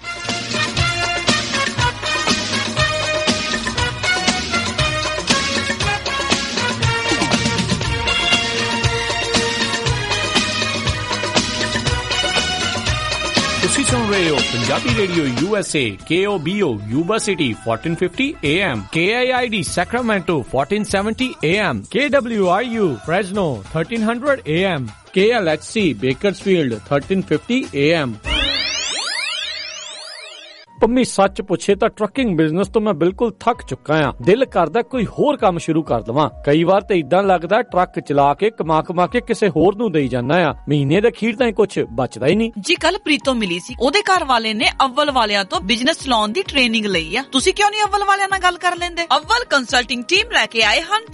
ਤੁਸੀਂ ਸੁਣ ਰਹੇ ਹੋ Punjabi radio USA, KOBO Yuba City 1450 AM, KIID Sacramento 1470 AM, KWRU Fresno 1300 AM, KLXC Bakersfield 1350 AM। Pammi ਸੱਚ ਪੁੱਛੇ ਤਾਂ ਟਰੱਕਿੰਗ ਬਿਜ਼ਨਸ ਤੋਂ ਮੈਂ ਬਿਲਕੁਲ ਥੱਕ ਚੁੱਕਾ ਆ। ਦਿਲ ਕਰਦਾ ਕੋਈ ਹੋਰ ਕੰਮ ਸ਼ੁਰੂ ਕਰ ਦਵਾਂ। ਕਈ ਵਾਰ ਤੇ ਇਦਾਂ ਲੱਗਦਾ ਟਰੱਕ ਚਲਾ ਕੇ ਕਮਾ ਕੇ ਕਿਸੇ ਹੋਰ ਨੂੰ ਦੇਈ ਜਾਂਦਾ ਆ। ਮਹੀਨੇ ਦੇ ਅਖੀਰ ਤਾਂ ਕੁਝ ਬਚਦਾ ਹੀ ਨਹੀਂ ਜੀ। ਕੱਲ ਪ੍ਰੀਤੋ ਮਿਲੀ ਸੀ, ਉਹਦੇ ਘਰ ਵਾਲੇ ਨੇ ਅਵਲ ਵਾਲਿਆਂ ਤੋਂ ਬਿਜ਼ਨਸ ਚਲਾਉਣ ਦੀ ਟ੍ਰੇਨਿੰਗ ਲਈ ਆ। ਤੁਸੀਂ ਕਿਉਂ ਨਹੀਂ ਅਵਲ ਵਾਲਿਆਂ ਨਾਲ ਗੱਲ ਕਰ ਲੈਂਦੇ? ਅਵਲ ਕੰਸਲਟਿੰਗ ਟੀਮ ਲੈ ਕੇ ਆਏ ਹਨ